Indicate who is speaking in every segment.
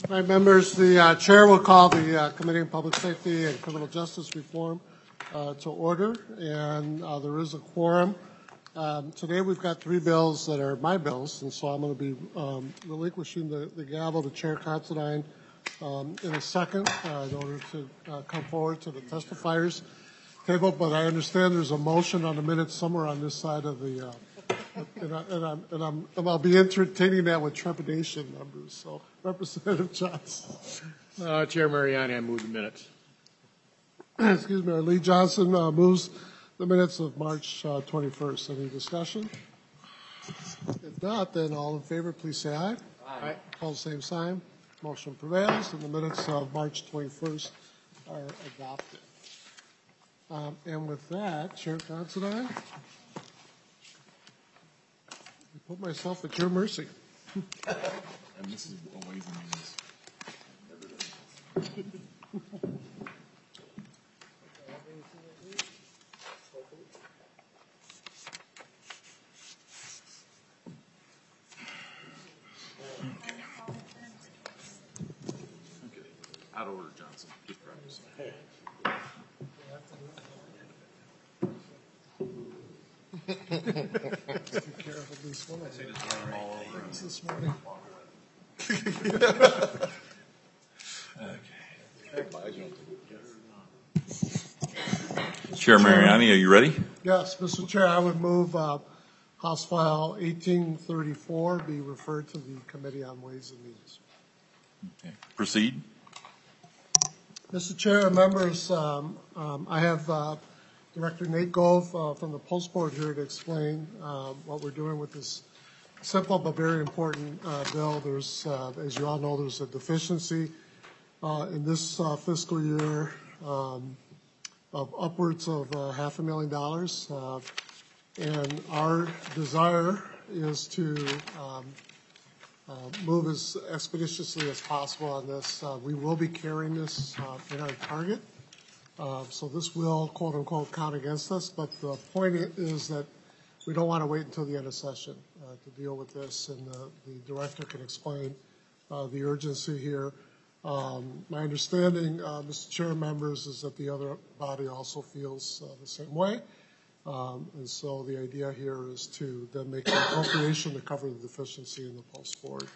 Speaker 1: All right, members, the chair will call the Committee on Public Safety and Criminal Justice Reform to order, and there is a quorum. Today we've got three bills that are my bills, and so I'm going to be relinquishing the gavel to Chair Considine in a second in order to come forward to the testifiers table, but I understand there's a motion on the minutes somewhere on this side of the and I'll be entertaining that with trepidation, members. So, Representative Johnson.
Speaker 2: Chair Mariani, I move the minutes.
Speaker 1: Excuse me. Lee Johnson moves the minutes of March 21st. Any discussion? If not, then all in favor, please say aye.
Speaker 2: Aye.
Speaker 1: Opposed, same sign. Motion prevails, and the minutes of March 21st are adopted. And with that, Chair Considine, I put myself at your mercy.
Speaker 3: And this is a Ways and Means. Out of order, Johnson. Just practice.
Speaker 1: Take care of at least one of them
Speaker 3: All over.
Speaker 1: this morning.
Speaker 3: Chair Mariani, are you ready?
Speaker 1: Yes, Mr. Chair, I would move House File 1834 be referred to the Committee on Ways and Means.
Speaker 3: Okay. Proceed.
Speaker 1: Mr. Chair and members, I have Director Nate Gove from the Post Board here to explain what we're doing with this simple but very important bill. There's, as you all know, there's a deficiency in this fiscal year of upwards of $500,000, and our desire is to move as expeditiously as possible on this. We will be carrying this in our target, so this will, quote unquote, count against us, but the point is that we don't want to wait until the end of session to deal with this, and the director can explain the urgency here. My understanding, Mr. Chair, members, is that the other body also feels the same way. And so the idea here is to then make an appropriation to cover the deficiency in the Post Board.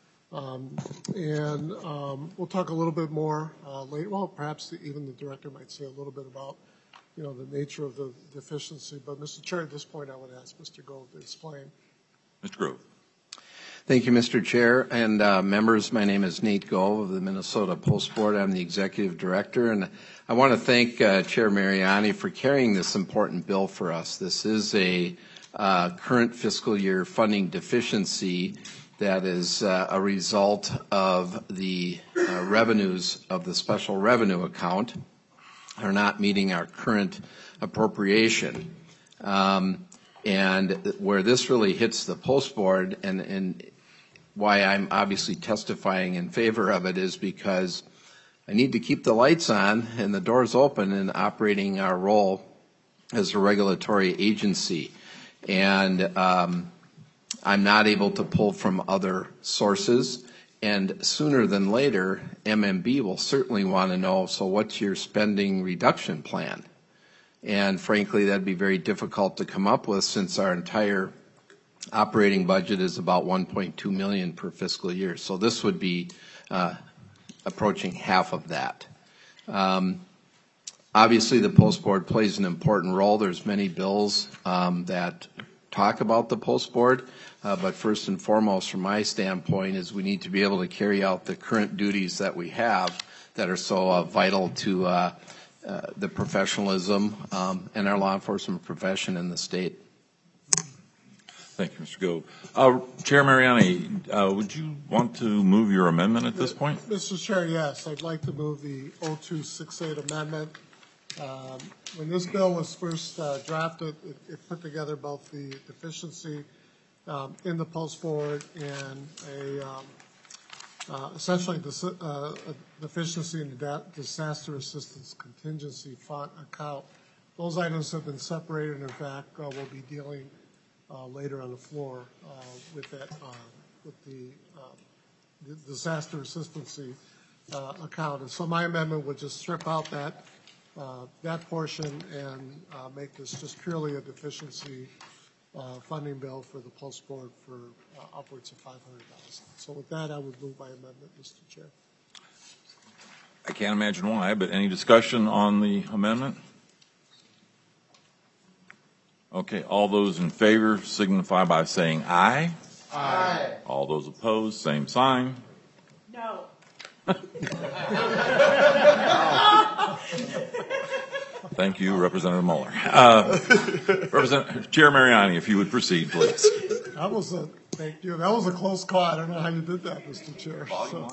Speaker 1: And we'll talk a little bit more later. Well, perhaps even the director might say a little bit about, the nature of the deficiency. But, Mr. Chair, at this point, I would ask Mr. Gove to explain.
Speaker 3: Mr. Grove.
Speaker 4: Thank you, Mr. Chair. And members, my name is Nate Gove of the Minnesota Post Board. I'm the Executive Director. And I want to thank Chair Mariani for carrying this important bill for us. This is a current fiscal year funding deficiency that is a result of the revenues of the special revenue account are not meeting our current appropriation. And where this really hits the Post Board and why I'm obviously testifying in favor of it is because I need to keep the lights on and the doors open in operating our role as a regulatory agency. And I'm not able to pull from other sources. And sooner than later, MMB will certainly want to know, so what's your spending reduction plan? And frankly, that'd be very difficult to come up with since our entire operating budget is about $1.2 million per fiscal year. So this would be approaching half of that. Obviously, the Post Board plays an important role. There's many bills that talk about the Post Board, but first and foremost, from my standpoint, is we need to be able to carry out the current duties that we have that are so vital to the professionalism and our law enforcement profession in the state.
Speaker 3: Thank you, Mr. Gove. Chair Mariani, would you want to move your amendment at this point?
Speaker 1: Mr. Chair, yes. I'd like to move the 0268 amendment. When this bill was first drafted, it put together both the deficiency in the Post Board and essentially a deficiency in the disaster assistance contingency fund account. Those items have been separated. In fact, we'll be dealing later on the floor with that, with the disaster assistance account. And so my amendment would just strip out that portion and make this just purely a deficiency funding bill for the post board for upwards of $500,000. So with that, I would move my amendment, Mr. Chair.
Speaker 3: I can't imagine why, but any discussion on the amendment? Okay, all those in favor signify by saying aye. Aye. All those opposed, same sign.
Speaker 5: No.
Speaker 3: Thank you, Representative Mueller. Chair Mariani, if you would proceed, please.
Speaker 1: Thank you. That was a close call. I don't know how you did that, Mr. Chair.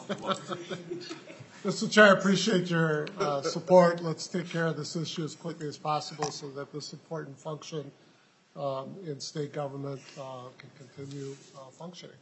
Speaker 1: Mr. Chair, I appreciate your support. Let's take care of this issue as quickly as possible so that this important function in state government can continue functioning.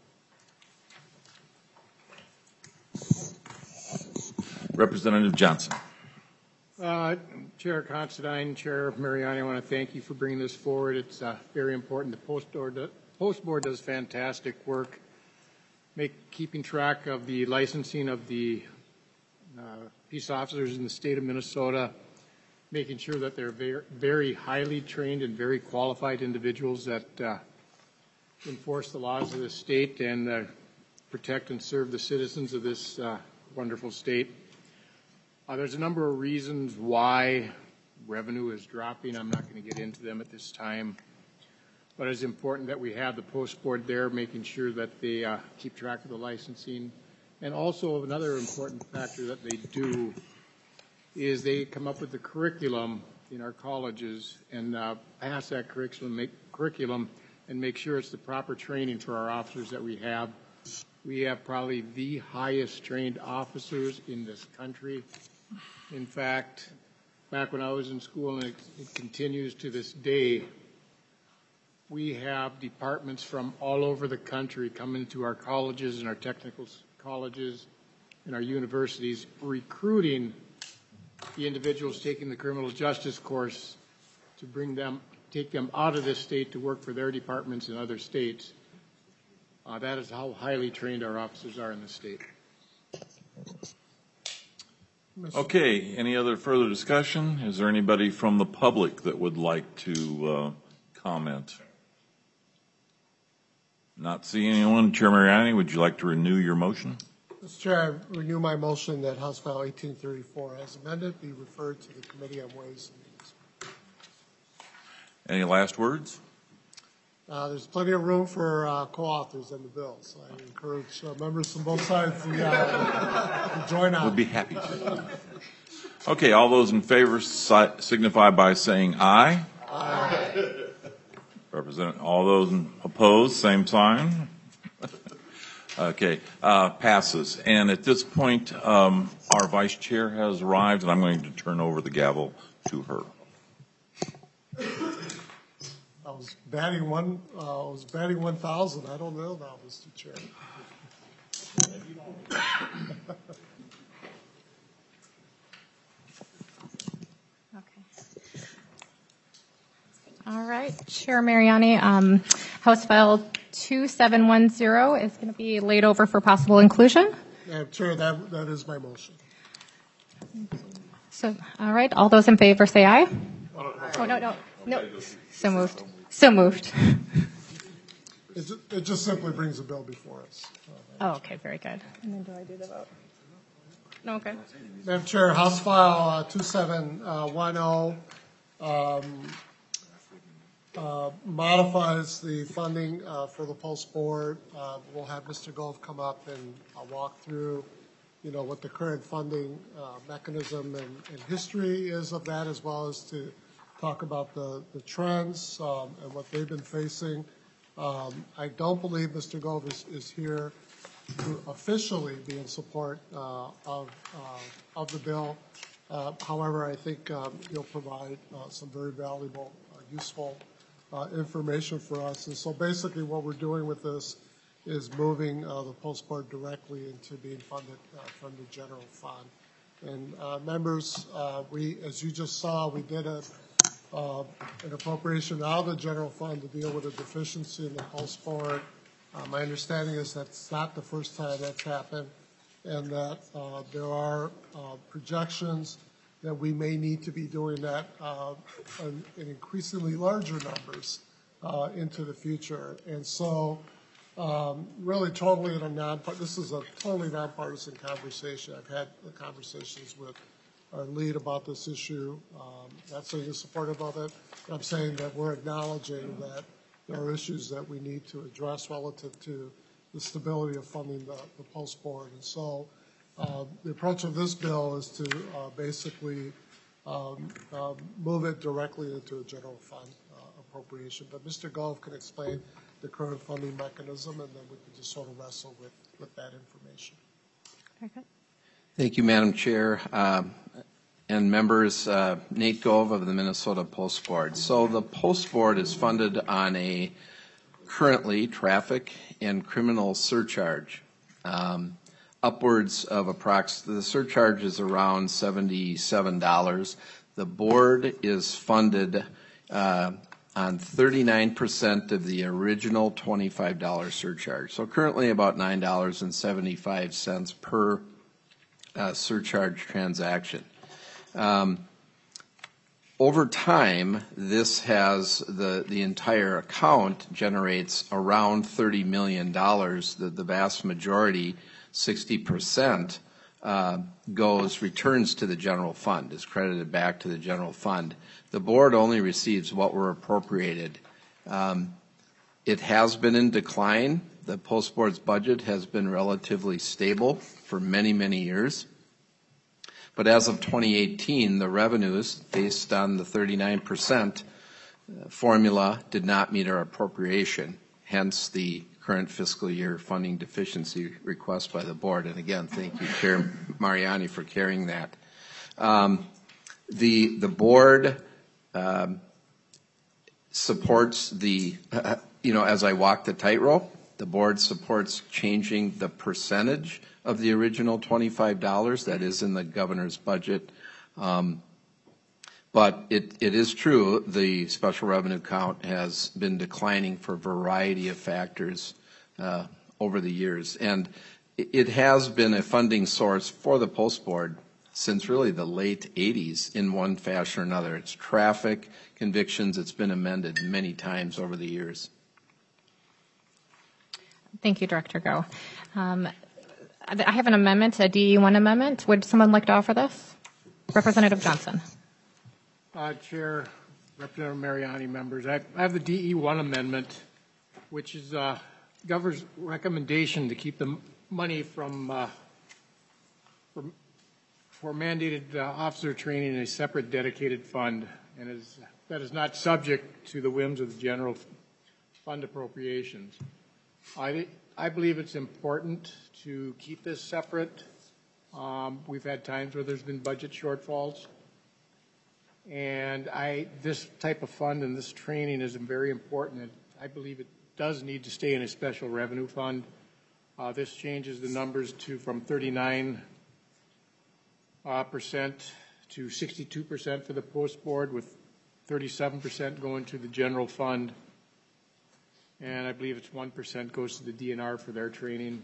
Speaker 3: Representative Johnson.
Speaker 2: Chair Considine, Chair Mariani, I want to thank you for bringing this forward. It's very important. The Post Board does fantastic work, keeping track of the licensing of the peace officers in the state of Minnesota, making sure that they're very, very highly trained and very qualified individuals that enforce the laws of the state and protect and serve the citizens of this wonderful state. There's a number of reasons why revenue is dropping. I'm not going to get into them at this time. But it's important that we have the Post Board there making sure that they keep track of the licensing. And also another important factor that they do is they come up with the curriculum in our colleges and pass that curriculum and make sure it's the proper training for our officers that we have. We have probably the highest trained officers in this country. In fact, back when I was in school, and it continues to this day, we have departments from all over the country coming to our colleges and our technical colleges and our universities recruiting the individuals taking the criminal justice course to take them out of this state to work for their departments in other states. That is how highly trained our officers are in the state.
Speaker 3: Okay, any other further discussion? Is there anybody from the public that would like to comment? Not seeing anyone. Chair Mariani, would you like to renew your motion?
Speaker 1: Mr. Chair, I renew my motion that House File 1834 as amended be referred to the Committee on Ways and Means.
Speaker 3: Any last words?
Speaker 1: There's plenty of room for co-authors in the bill, so I encourage members from both sides to join on.
Speaker 3: Would be happy to. Okay, all those in favor signify by saying aye. Aye. All those opposed, same sign. Okay, passes. And at this point, our vice chair has arrived, and I'm going to turn over the gavel to her.
Speaker 1: I was batting 1,000. I don't know now, Mr. Chair.
Speaker 5: All right, Chair Mariani, House File 2710 is going to be laid over for possible inclusion.
Speaker 1: Chair, that is my motion.
Speaker 5: So, all right, all those in favor say aye. Oh, no. So moved. So moved.
Speaker 1: It just simply brings the bill before us.
Speaker 5: Oh, okay, very good. And then do I do the vote? No, okay.
Speaker 1: Madam Chair, House File 2710 modifies the funding for the Post Board. We'll have Mr. Gove come up and walk through, what the current funding mechanism and history is of that, as well as to talk about the trends and what they've been facing. I don't believe Mr. Gove is here to officially be in support of the bill. However, I think he'll provide some very valuable, useful information for us. And so basically what we're doing with this is moving the Post Board directly into being funded from the general fund. And members, as you just saw, we did an appropriation out of the general fund to deal with a deficiency in the Post Board. My understanding is that's not the first time that's happened, and that there are projections that we may need to be doing that in increasingly larger numbers into the future. And so really totally this is a totally nonpartisan conversation. I've had the conversations with our lead about this issue. Not saying you're supportive of it, but I'm saying that we're acknowledging that there are issues that we need to address relative to the stability of funding the post board. And so the approach of this bill is to basically move it directly into a general fund appropriation. But Mr. Gove can explain the current funding mechanism, and then we can just sort of wrestle with that information.
Speaker 5: Very good.
Speaker 4: Thank you, Madam Chair. And members, Nate Gove of the Minnesota Post Board. So the Post Board is funded on a currently traffic and criminal surcharge. Upwards of the surcharge is around $77. The board is funded on 39% of the original $25 surcharge. So currently about $9.75 per surcharge transaction. Over time, this has the entire account generates around $30 million. The vast majority, 60%, returns to the general fund, is credited back to the general fund. The board only receives what were appropriated. It has been in decline. The Post Board's budget has been relatively stable for many, many years. But as of 2018, the revenues, based on the 39% formula, did not meet our appropriation, hence the current fiscal year funding deficiency request by the board. And again, thank you, Chair Mariani, for carrying that. The board supports as I walk the tightrope, the board supports changing the percentage of the original $25 that is in the governor's budget. But it is true the special revenue count has been declining for a variety of factors over the years. And it has been a funding source for the Post Board since really the late 80s in one fashion or another. It's traffic convictions. It's been amended many times over the years.
Speaker 5: Thank you, Director Go. I have an amendment, a DE1 amendment. Would someone like to offer this? Representative Johnson.
Speaker 2: Chair, Representative Mariani, members, I have the DE1 amendment, which is governor's recommendation to keep the money for mandated officer training in a separate dedicated fund, and that is not subject to the whims of the general fund appropriations. I believe it's important to keep this separate. We've had times where there's been budget shortfalls, and this type of fund and this training is very important. And I believe it does need to stay in a special revenue fund. This changes the numbers from 39% to 62% for the Post Board, with 37% going to the general fund. And I believe it's 1% goes to the DNR for their training.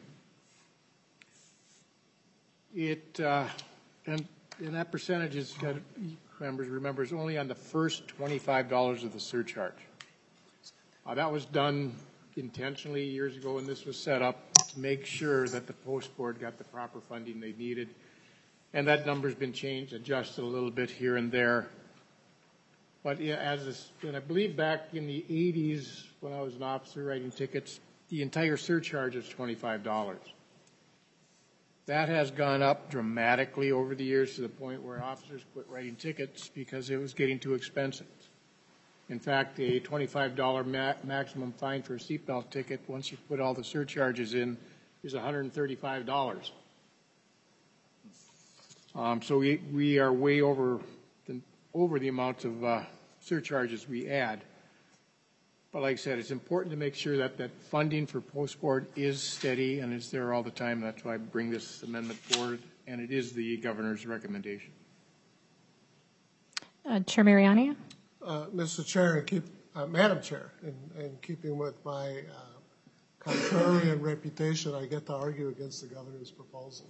Speaker 2: And that percentage is, members remember, is only on the first $25 of the surcharge. That was done intentionally years ago when this was set up to make sure that the Post Board got the proper funding they needed. And that number's been changed, adjusted a little bit here and there. But and I believe back in the 80s when I was an officer writing tickets, the entire surcharge is $25. That has gone up dramatically over the years to the point where officers quit writing tickets because it was getting too expensive. In fact, a $25 maximum fine for a seatbelt ticket, once you put all the surcharges in, is $135. So we are way over the amount of surcharges we add. But like I said, it's important to make sure that funding for Post Board is steady and is there all the time. That's why I bring this amendment forward, and it is the governor's recommendation.
Speaker 5: Chair Mariani?
Speaker 1: Mr. Chair, Madam Chair, in keeping with my contrarian reputation, I get to argue against the governor's proposal.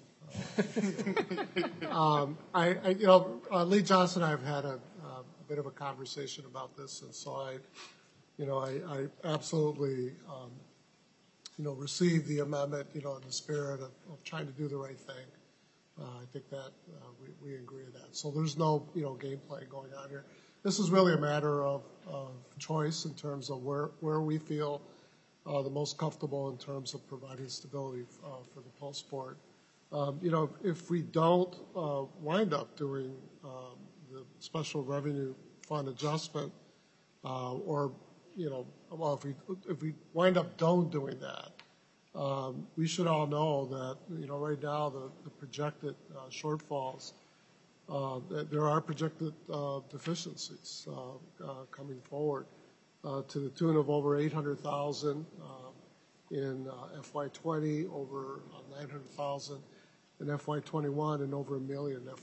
Speaker 1: Lee Johnson and I have had a bit of a conversation about this, and so I absolutely, received the amendment, in the spirit of trying to do the right thing. I think that we agree with that. So there's no, game plan going on here. This is really a matter of choice in terms of where we feel the most comfortable in terms of providing stability for the Post Board. If we don't wind up doing the special revenue fund adjustment, or if we wind up don't doing that, we should all know that right now the projected shortfalls, there are projected deficiencies coming forward to the tune of over 800,000 in FY20, over 900,000 in FY21, and over 1 million in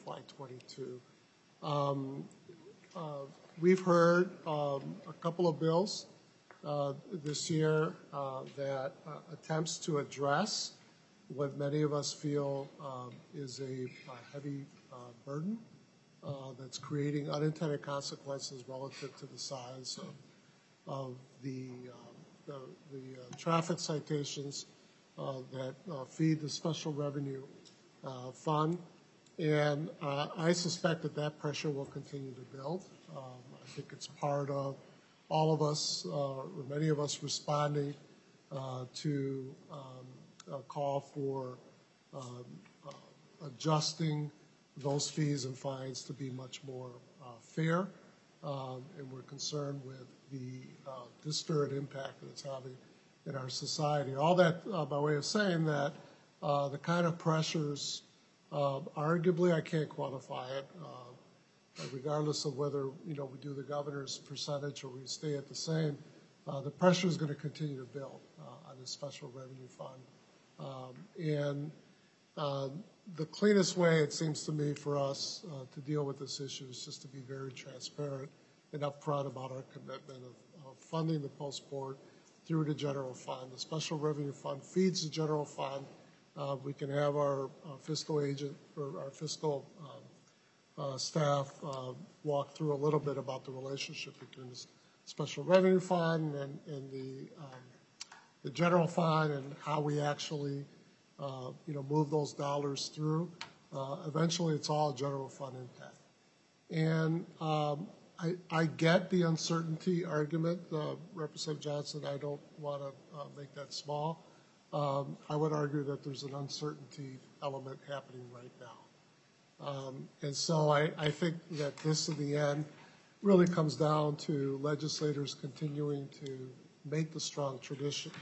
Speaker 1: FY22. We've heard a couple of bills this year that attempts to address what many of us feel is a heavy burden that's creating unintended consequences relative to the size of the traffic citations that feed the special revenue fund. And I suspect that pressure will continue to build. I think it's part of all of us, or many of us, responding to a call for adjusting those fees and fines to be much more fair. And we're concerned with the disparate impact that it's having in our society. All that by way of saying that the kind of pressures, arguably I can't quantify it, regardless of whether we do the governor's percentage or we stay at the same, the pressure is going to continue to build on this special revenue fund. And the cleanest way, it seems to me, for us to deal with this issue is just to be very transparent and upfront about our commitment of funding the Post Board through the general fund. The special revenue fund feeds the general fund. We can have our fiscal agent or our fiscal staff walk through a little bit about the relationship between the special revenue fund and the general fund, and how we actually move those dollars through. Eventually, it's all general fund impact. And I get the uncertainty argument, Representative Johnson. I don't want to make that small. I would argue that there's an uncertainty element happening right now. And so I think that this, in the end, really comes down to legislators continuing to make the strong tradition,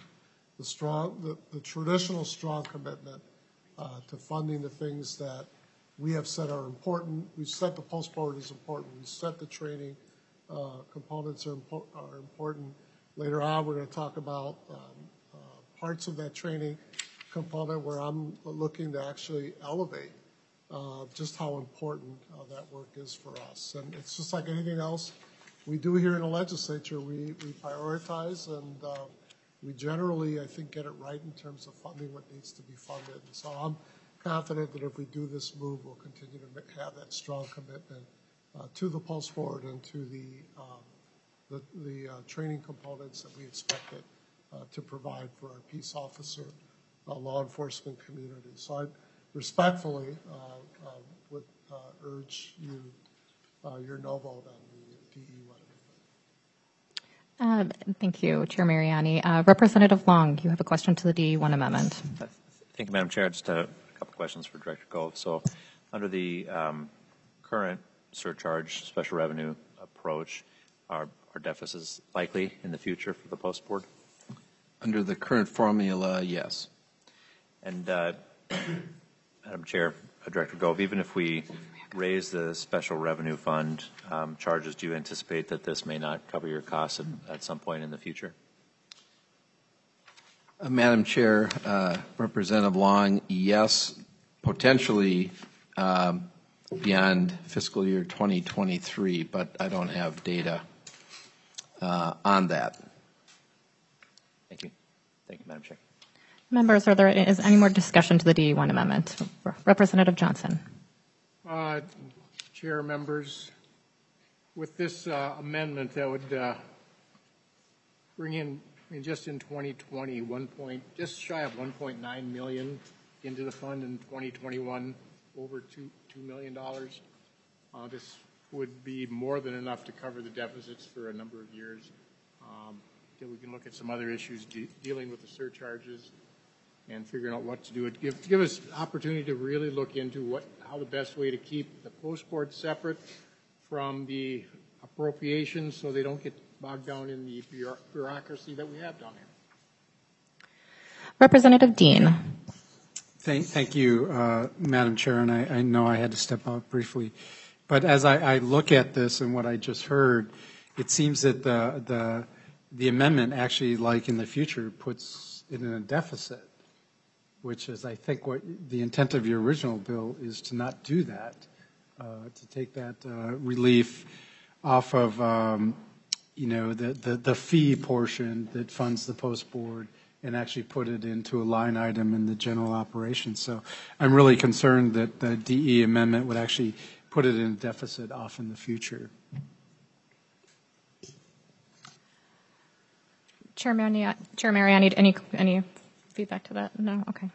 Speaker 1: the traditional strong commitment to funding the things that we have said are important. We've said the Post Board is important. We've said the training components are important. Later on, we're going to talk about parts of that training component where I'm looking to actually elevate just how important that work is for us. And it's just like anything else we do here in the legislature. We prioritize, and we generally, I think, get it right in terms of funding what needs to be funded. And so I'm confident that if we do this move, we'll continue to have that strong commitment to the Post Board and to the training components that we expected to provide for our peace officer, law enforcement community. So I respectfully would urge you your no vote on the DE1.
Speaker 5: Thank you, Chair Mariani. Representative Long, you have a question to the DE1 amendment.
Speaker 6: Thank you, Madam Chair. Just a couple questions for Director Gove. So under the current surcharge special revenue approach, are deficits likely in the future for the Post Board?
Speaker 4: Under the current formula, yes.
Speaker 6: And Madam Chair, Director Gove, even if we raise the special revenue fund charges, do you anticipate that this may not cover your costs at some point in the future?
Speaker 4: Madam Chair, Representative Long, yes, potentially beyond fiscal year 2023, but I don't have data on that.
Speaker 6: Thank you. Thank you, Madam Chair.
Speaker 5: Members, is any more discussion to the DE1 amendment? Representative Johnson.
Speaker 2: Chair, members, with this amendment, that would bring in, just in 2020, just shy of 1.9 million into the fund. In 2021, over $2 million. This would be more than enough to cover the deficits for a number of years. We can look at some other issues dealing with the surcharges and figuring out what to do. It give us opportunity to really look into how the best way to keep the post board separate from the appropriations so they don't get bogged down in the bureaucracy that we have down here.
Speaker 5: Representative Dean.
Speaker 7: Thank you, Madam Chair, and I know I had to step out briefly. But as I look at this and what I just heard, it seems that the amendment actually, like in the future, puts it in a deficit, which is, I think, what the intent of your original bill is to not do that, to take that relief off of, the fee portion that funds the post board and actually put it into a line item in the general operations. So I'm really concerned that the DE amendment would actually put it in a deficit off in the future.
Speaker 5: Chair Mariani, any feedback to that? No? Okay.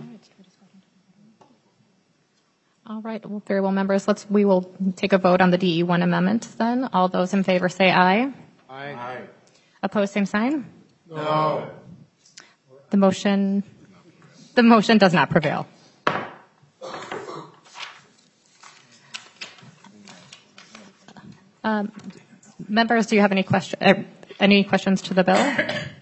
Speaker 5: All right. Well, very well, members. We will take a vote on the DE1 amendment then. All those in favor say aye.
Speaker 2: Aye.
Speaker 5: Opposed, same sign?
Speaker 2: No.
Speaker 5: The motion does not prevail. Members, do you have any questions to the bill?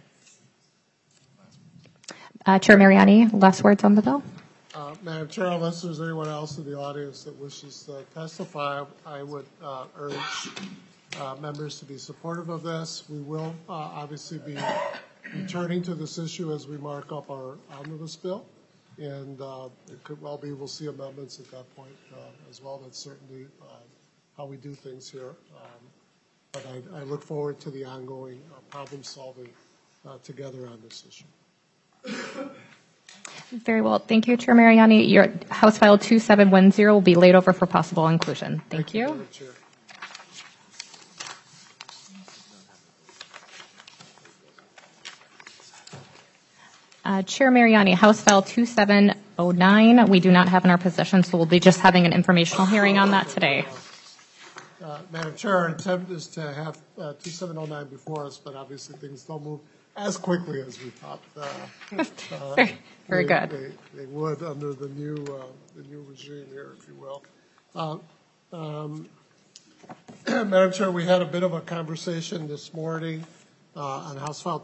Speaker 5: Chair Mariani, last words on the bill.
Speaker 1: Madam Chair, unless there's anyone else in the audience that wishes to testify, I would urge members to be supportive of this. We will obviously be returning to this issue as we mark up our omnibus bill, and it could well be we'll see amendments at that point as well. That's certainly how we do things here. But I look forward to the ongoing problem solving together on this issue.
Speaker 5: Very well. Thank you, Chair Mariani. Your House File 2710 will be laid over for possible inclusion. Thank you.
Speaker 1: Madam Chair.
Speaker 5: Chair Mariani, House File 2709, we do not have in our possession, so we'll be just having an informational hearing on that today.
Speaker 1: Madam Chair, our intent is to have 2709 before us, but obviously things don't move as quickly as we thought.
Speaker 5: Very good.
Speaker 1: They would under the new regime here, if you will. Madam Chair, we had a bit of a conversation this morning on House File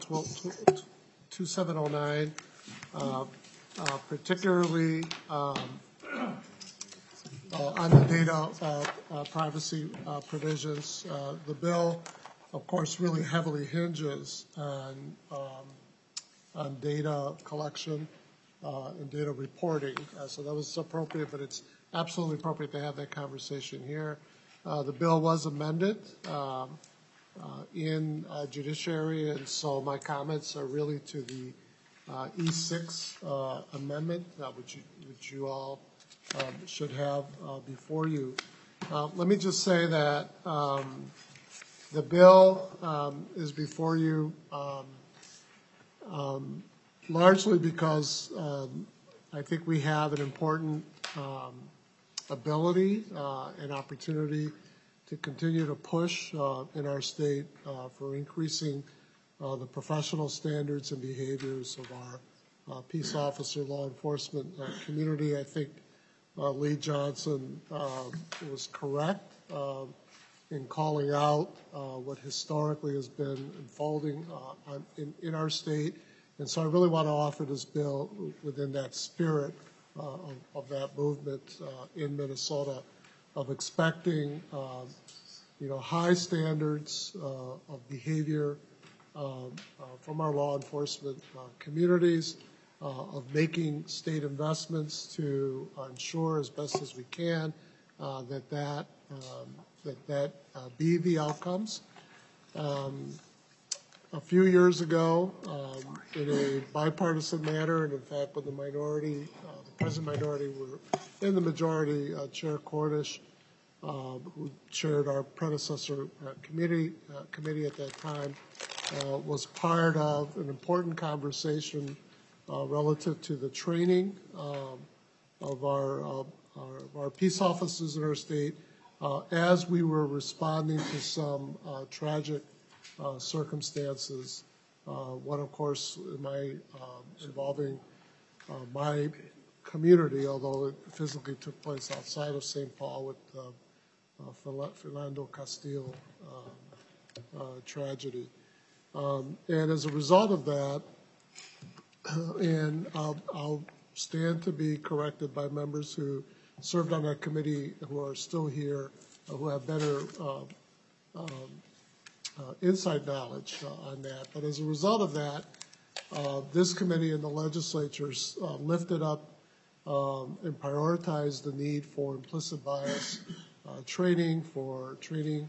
Speaker 1: 2709, particularly on the data privacy provisions. The bill, of course, really heavily hinges on data collection and data reporting. So that was appropriate, but it's absolutely appropriate to have that conversation here. The bill was amended in judiciary, and so my comments are really to the E6 amendment, which you all should have before you. Let me just say that the bill is before you largely because I think we have an important ability and opportunity to continue to push in our state for increasing the professional standards and behaviors of our peace officer, law enforcement community. I think Lee Johnson was correct in calling out what historically has been unfolding in our state. And so I really want to offer this bill within that spirit of that movement in Minnesota, of expecting high standards of behavior from our law enforcement communities, of making state investments to ensure as best as we can that be the outcomes. a few years ago, in a bipartisan manner, and in fact, when the minority, the present minority were in the majority, Chair Cordish, who chaired our predecessor committee at that time, was part of an important conversation relative to the training of our peace officers in our state as we were responding to some tragic circumstances. One, of course, involving my community, although it physically took place outside of St. Paul with Philando Castile tragedy. And as a result of that, and I'll stand to be corrected by members who served on that committee who are still here, who have better inside knowledge on that. But as a result of that, this committee and the legislatures lifted up and prioritized the need for implicit bias training, for training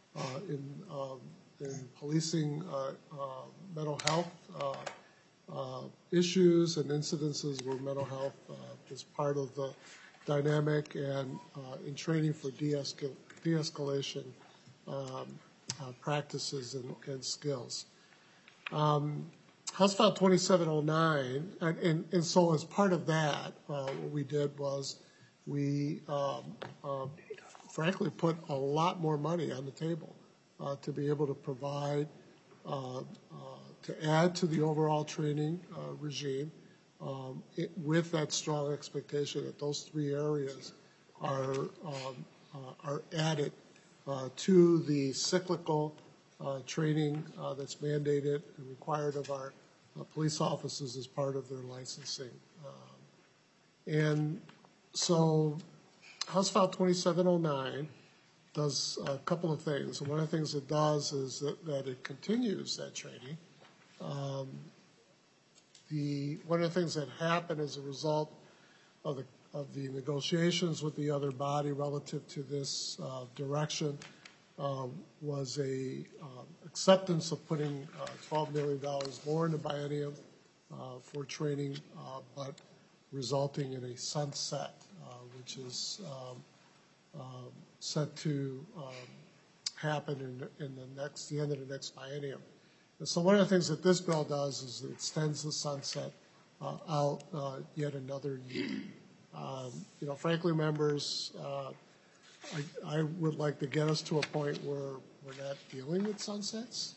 Speaker 1: in policing mental health issues and incidences where mental health is part of the dynamic, and in training for de-escalation practices and skills. House File 2709, and so as part of that, what we did was we frankly put a lot more money on the table to be able to provide, to add to the overall training regime with that strong expectation that those three areas are added to the cyclical training that's mandated and required of our police officers as part of their licensing. And so House File 2709 does a couple of things. And one of the things it does is that it continues that training. One of the things that happened as a result of the negotiations with the other body relative to this direction was a acceptance of putting $12 million more in the biennium for training, but resulting in a sunset, which is set to happen in the end of the next biennium. And so one of the things that this bill does is it extends the sunset out yet another year. Frankly, members, I would like to get us to a point where we're not dealing with sunsets,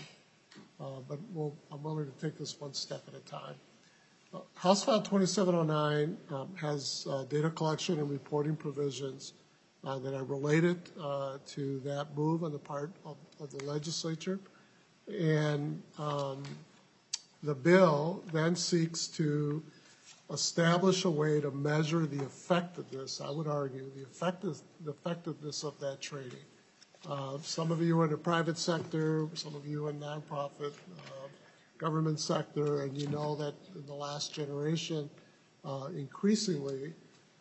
Speaker 1: but I'm willing to take this one step at a time. House File 2709 has data collection and reporting provisions that are related to that move on the part of the legislature. And the bill then seeks to establish a way to measure the effectiveness, I would argue, the effectiveness of that training. Some of you are in the private sector, some of you in nonprofit, government sector, and you know that in the last generation, increasingly,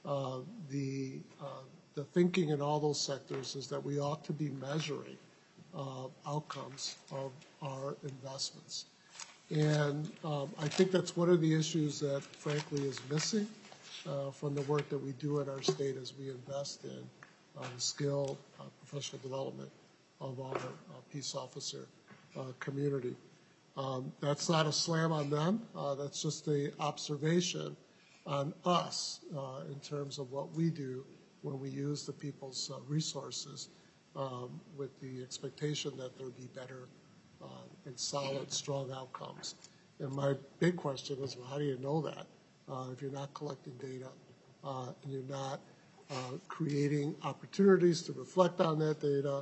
Speaker 1: the thinking in all those sectors is that we ought to be measuring outcomes of our investments. And I think that's one of the issues that, frankly, is missing from the work that we do in our state as we invest in skill, professional development of our peace officer community. That's not a slam on them. That's just an observation on us in terms of what we do when we use the people's resources with the expectation that there be better and solid, strong outcomes. And my big question is, well, how do you know that if you're not collecting data and you're not creating opportunities to reflect on that data,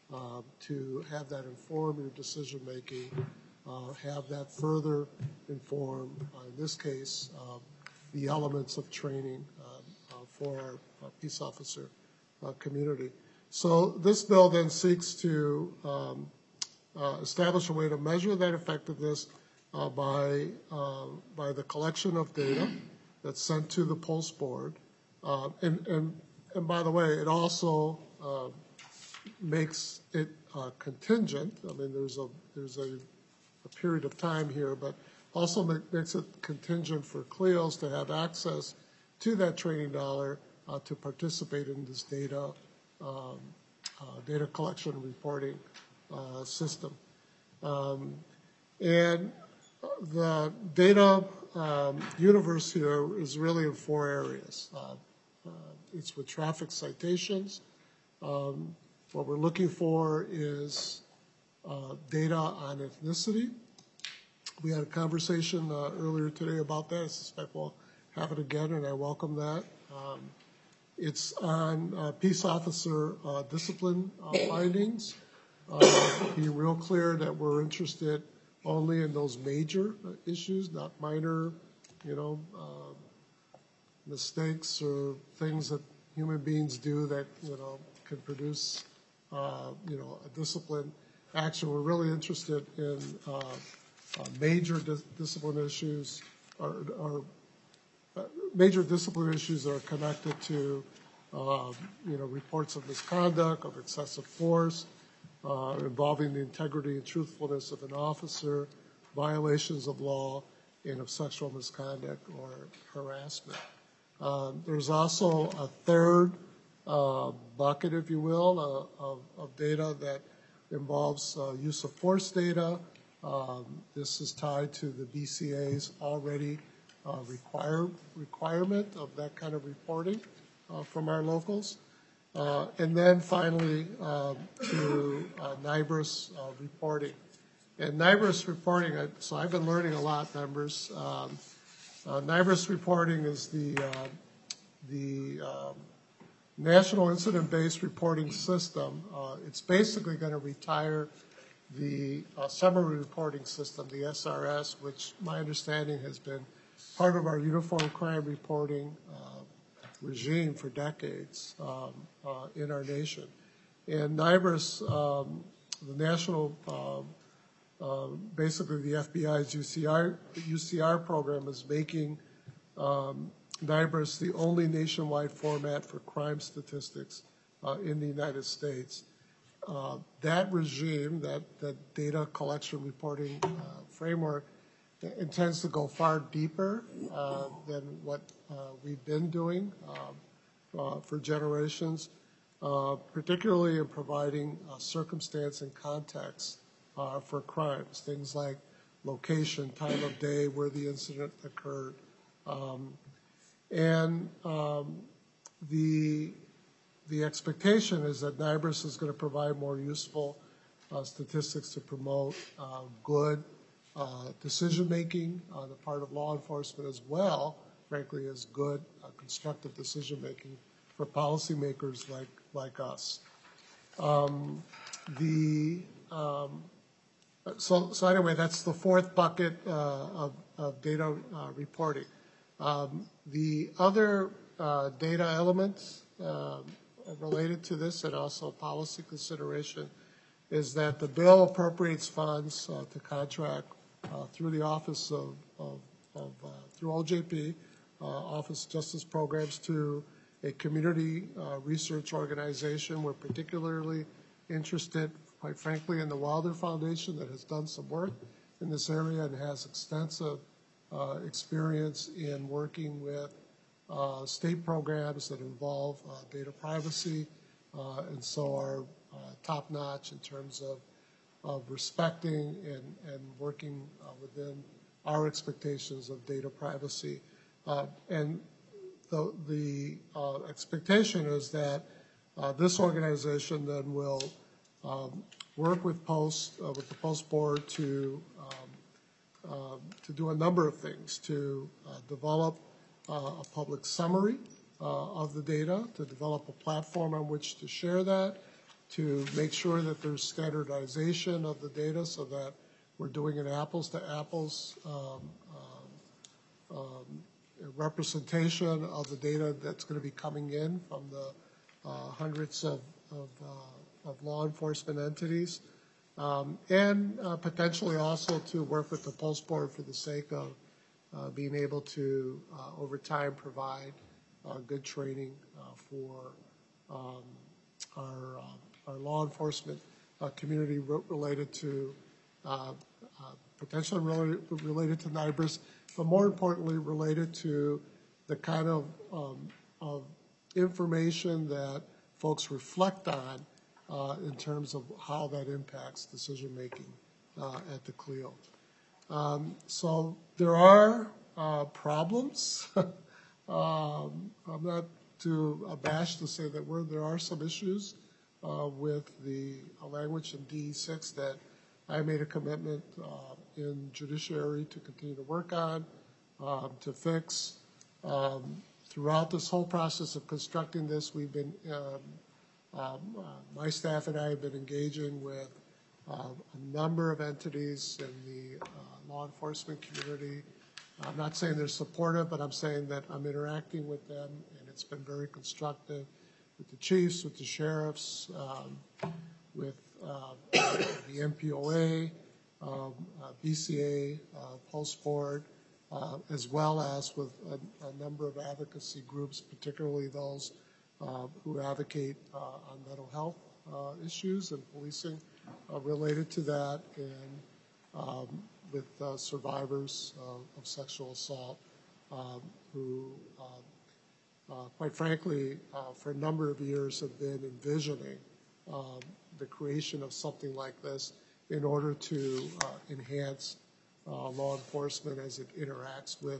Speaker 1: to have that inform your decision making, have that further inform, in this case, the elements of training for our peace officer community. So this bill then seeks to establish a way to measure that effectiveness by the collection of data that's sent to the Pulse Board. And by the way, it also makes it contingent. I mean, there's a period of time here, but also makes it contingent for CLEOs to have access to that training dollar to participate in this data collection and reporting system. And the data universe here is really in 4 areas. It's with traffic citations. What we're looking for is data on ethnicity. We had a conversation earlier today about that. I suspect we'll have it again, and I welcome that. It's on peace officer discipline findings. Being real clear that we're interested only in those major issues, not minor, mistakes or things that human beings do that, can produce, a discipline action. We're really interested in major discipline issues or major discipline issues that are connected to, reports of misconduct, of excessive force, involving the integrity and truthfulness of an officer, violations of law, and of sexual misconduct or harassment. There's also a third bucket, if you will, of data that involves use of force data. This is tied to the BCA's already requirement of that kind of reporting from our locals. And then finally to NIBRS reporting. And NIBRS reporting, so I've been learning a lot, members. NIBRS reporting is the National Incident-Based Reporting System. It's basically going to retire the summary reporting system, the SRS, which my understanding has been part of our uniform crime reporting regime for decades in our nation. And NIBRS, the national, basically the FBI's UCR program is making NIBRS the only nationwide format for crime statistics in the United States. That regime, that data collection reporting framework, intends to go far deeper than what we've been doing for generations, particularly in providing circumstance and context for crimes, things like location, time of day, where the incident occurred. And the expectation is that NIBRS is going to provide more useful statistics to promote good decision-making on the part of law enforcement, as well, frankly, as good constructive decision-making for policymakers like us. So anyway, that's the fourth bucket of data reporting. The other data elements related to this, and also policy consideration, is that the bill appropriates funds to contract through the Office through OJP, Office of Justice Programs, to a community research organization. We're particularly interested, quite frankly, in the Wilder Foundation, that has done some work in this area and has extensive experience in working with state programs that involve data privacy, and so are top-notch in terms of respecting and working within our expectations of data privacy. And the expectation is that this organization then will work with the Post Board to do a number of things, to develop a public summary of the data, to develop a platform on which to share that, to make sure that there's standardization of the data so that we're doing an apples-to-apples representation of the data that's going to be coming in from the hundreds of law enforcement entities, and potentially also to work with the Post Board for the sake of being able to, over time, provide good training for our law enforcement community related to potentially related to NIBRS, but more importantly related to the kind of information that folks reflect on in terms of how that impacts decision-making at the CLIO. So there are problems. I'm not too abashed to say that there are some issues with the language in DE6 that I made a commitment in judiciary to continue to work on, to fix. Throughout this whole process of constructing this, we've been, my staff and I have been engaging with a number of entities in the law enforcement community. I'm not saying they're supportive, but I'm saying that I'm interacting with them, and it's been very constructive with the chiefs, with the sheriffs, with the MPOA, BCA, Post Board, as well as with a number of advocacy groups, particularly those who advocate on mental health issues and policing related to that, and with survivors of sexual assault who, quite frankly, for a number of years have been envisioning the creation of something like this in order to enhance law enforcement as it interacts with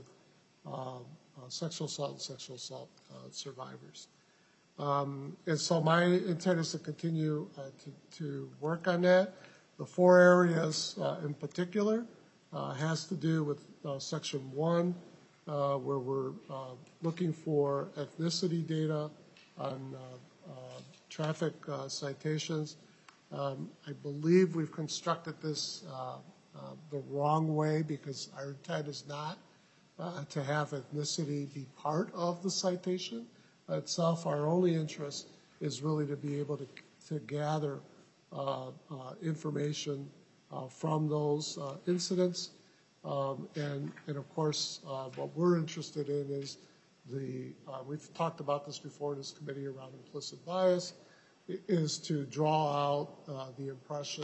Speaker 1: sexual assault and sexual assault survivors. And so my intent is to continue to work on that. The 4 areas in particular has to do with Section 1, where we're looking for ethnicity data on traffic citations. I believe we've constructed this the wrong way, because our intent is not to have ethnicity be part of the citation itself. Our only interest is really to be able to gather information from those incidents. And of course, what we're interested in is we've talked about this before in this committee around implicit bias, is to draw out the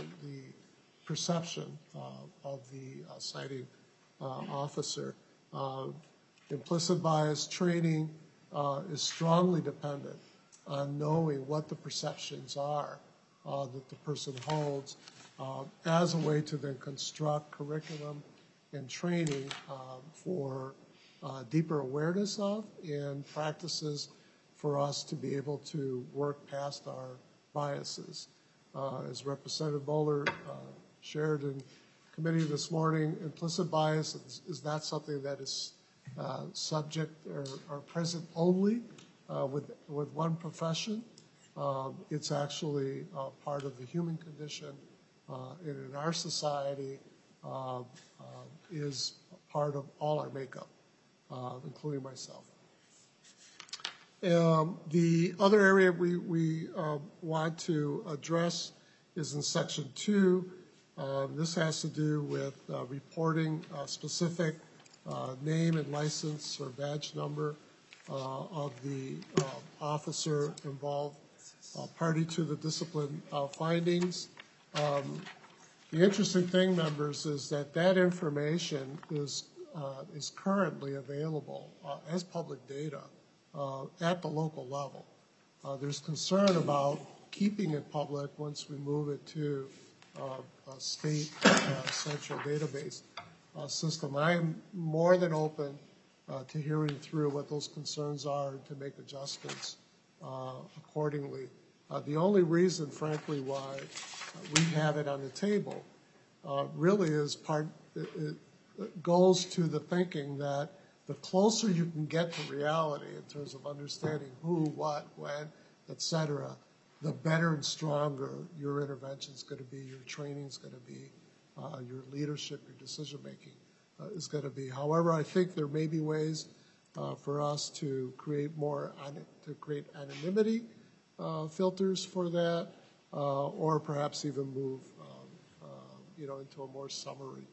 Speaker 1: perception of the citing officer. Implicit bias training is strongly dependent on knowing what the perceptions are that the person holds as a way to then construct curriculum and training for deeper awareness of and practices for us to be able to work past our biases. As Representative Bowler shared in committee this morning, implicit bias is not something that is subject or present only with one profession. It's actually part of the human condition, and in our society is part of all our makeup, including myself. The other area we want to address is in Section 2. This has to do with reporting specific name and license or badge number of the officer involved, party to the discipline findings. The interesting thing, members, is that information is currently available as public data at the local level. There's concern about keeping it public once we move it to a state central database system. I am more than open to hearing through what those concerns are and to make adjustments accordingly. The only reason, frankly, why we have it on the table really is it goes to the thinking that the closer you can get to reality in terms of understanding who, what, when, et cetera, the better and stronger your intervention is going to be, your training is going to be, your leadership, your decision-making is going to be. However, I think there may be ways for us to create anonymity filters for that, or perhaps even move into a more summary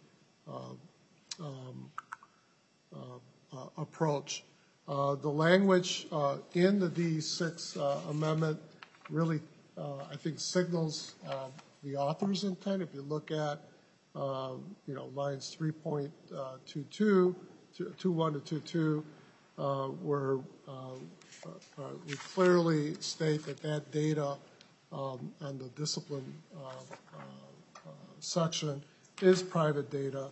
Speaker 1: approach. The language in the D6 amendment really, I think, signals the author's intent. If you look at lines 3.22, 21 to 22, where we clearly state that data on the discipline section is private data,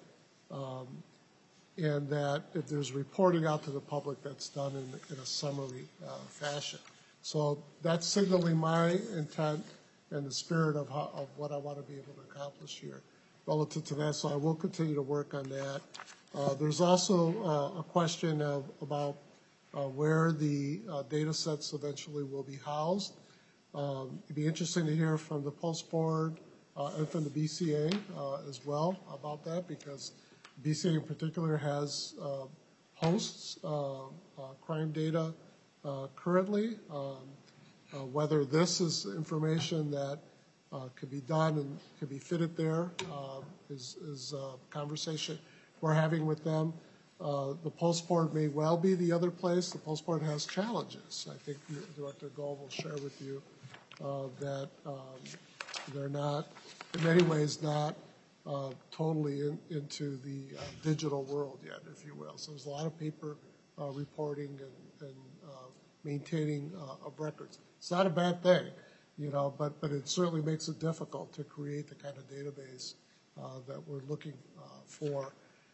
Speaker 1: and that if there's reporting out to the public, that's done in a summary fashion. So that's signaling my intent and the spirit of what I want to be able to accomplish here relative to that. So I will continue to work on that. There's also a question about where the data sets eventually will be housed. It'd be interesting to hear from the Post Board and from the BCA as well about that, because BCA in particular has hosts crime data currently. Whether this is information that could be done and could be fitted there is a conversation we're having with them. The Post Board may well be the other place. The Post Board has challenges. I think Director Gove will share with you that they're not, in many ways, not totally into the digital world yet, if you will. So there's a lot of paper reporting and maintaining of records. It's not a bad thing, but it certainly makes it difficult to create the kind of database that we're looking for.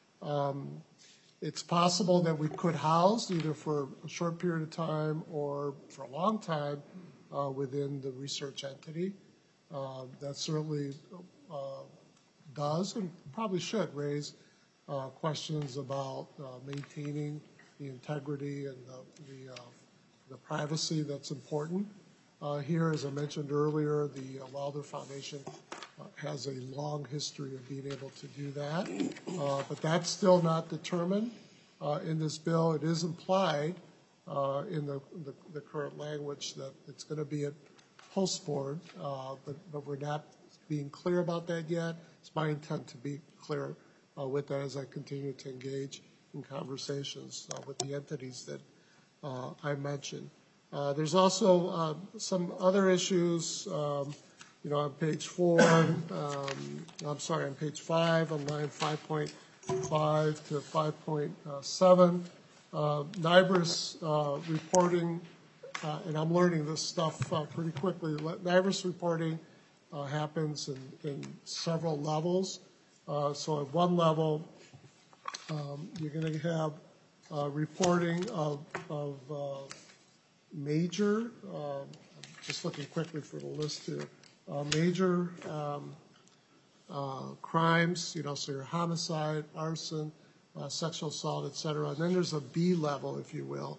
Speaker 1: It's possible that we could house, either for a short period of time or for a long time, within the research entity. That certainly does and probably should raise questions about maintaining the integrity and the privacy that's important. Here, as I mentioned earlier, the Wilder Foundation has a long history of being able to do that, but that's still not determined in this bill. It is implied in the current language that it's going to be at Post Board, but we're not being clear about that yet. It's my intent to be clear with that as I continue to engage in conversations with the entities that I mentioned. There's also some other issues, on page 4, on page 5, on line 5.5 to 5.7. NIBRS reporting, and I'm learning this stuff pretty quickly. NIBRS reporting happens in several levels. So at one level, you're going to have reporting of major, just looking quickly for the list here, major crimes, so your homicide, arson, sexual assault, et cetera. And then there's a B level, if you will,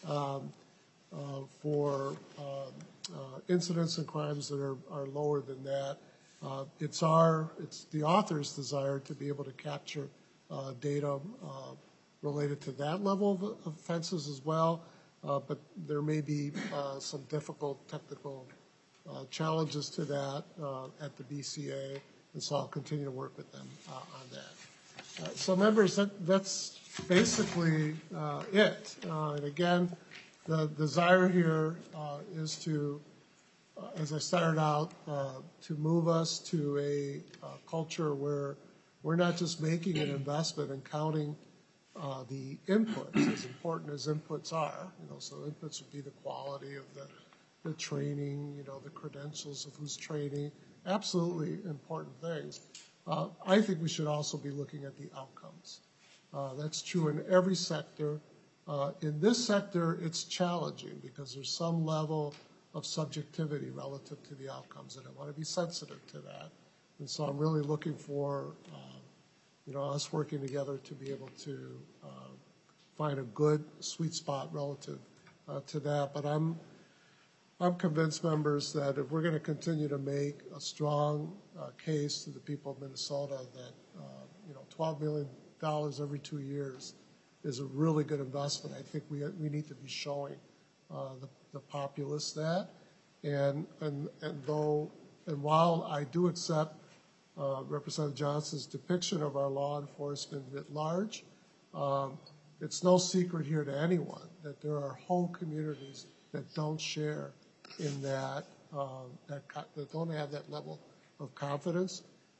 Speaker 1: for incidents and crimes that are lower than that. It's the author's desire to be able to capture data related to that level of offenses as well, but there may be some difficult technical challenges to that at the BCA, and so I'll continue to work with them on that. So members, that's basically it. And again, the desire here is to, as I started out, to move us to a culture where we're not just making an investment and counting the inputs, as important as inputs are. So inputs would be the quality of the training, the credentials of who's training, absolutely important things. I think we should also be looking at the outcomes. That's true in every sector. In this sector, it's challenging because there's some level of subjectivity relative to the outcomes, and I want to be sensitive to that. And so I'm really looking for, us working together to be able to find a good sweet spot relative to that. But I'm convinced, members, that if we're going to continue to make a strong case to the people of Minnesota that $12 million every 2 years is a really good investment, I think we need to be showing the populace that. And while I do accept Representative Johnson's depiction of our law enforcement at large, it's no secret here to anyone that there are whole communities that don't share in that don't have that level of confidence.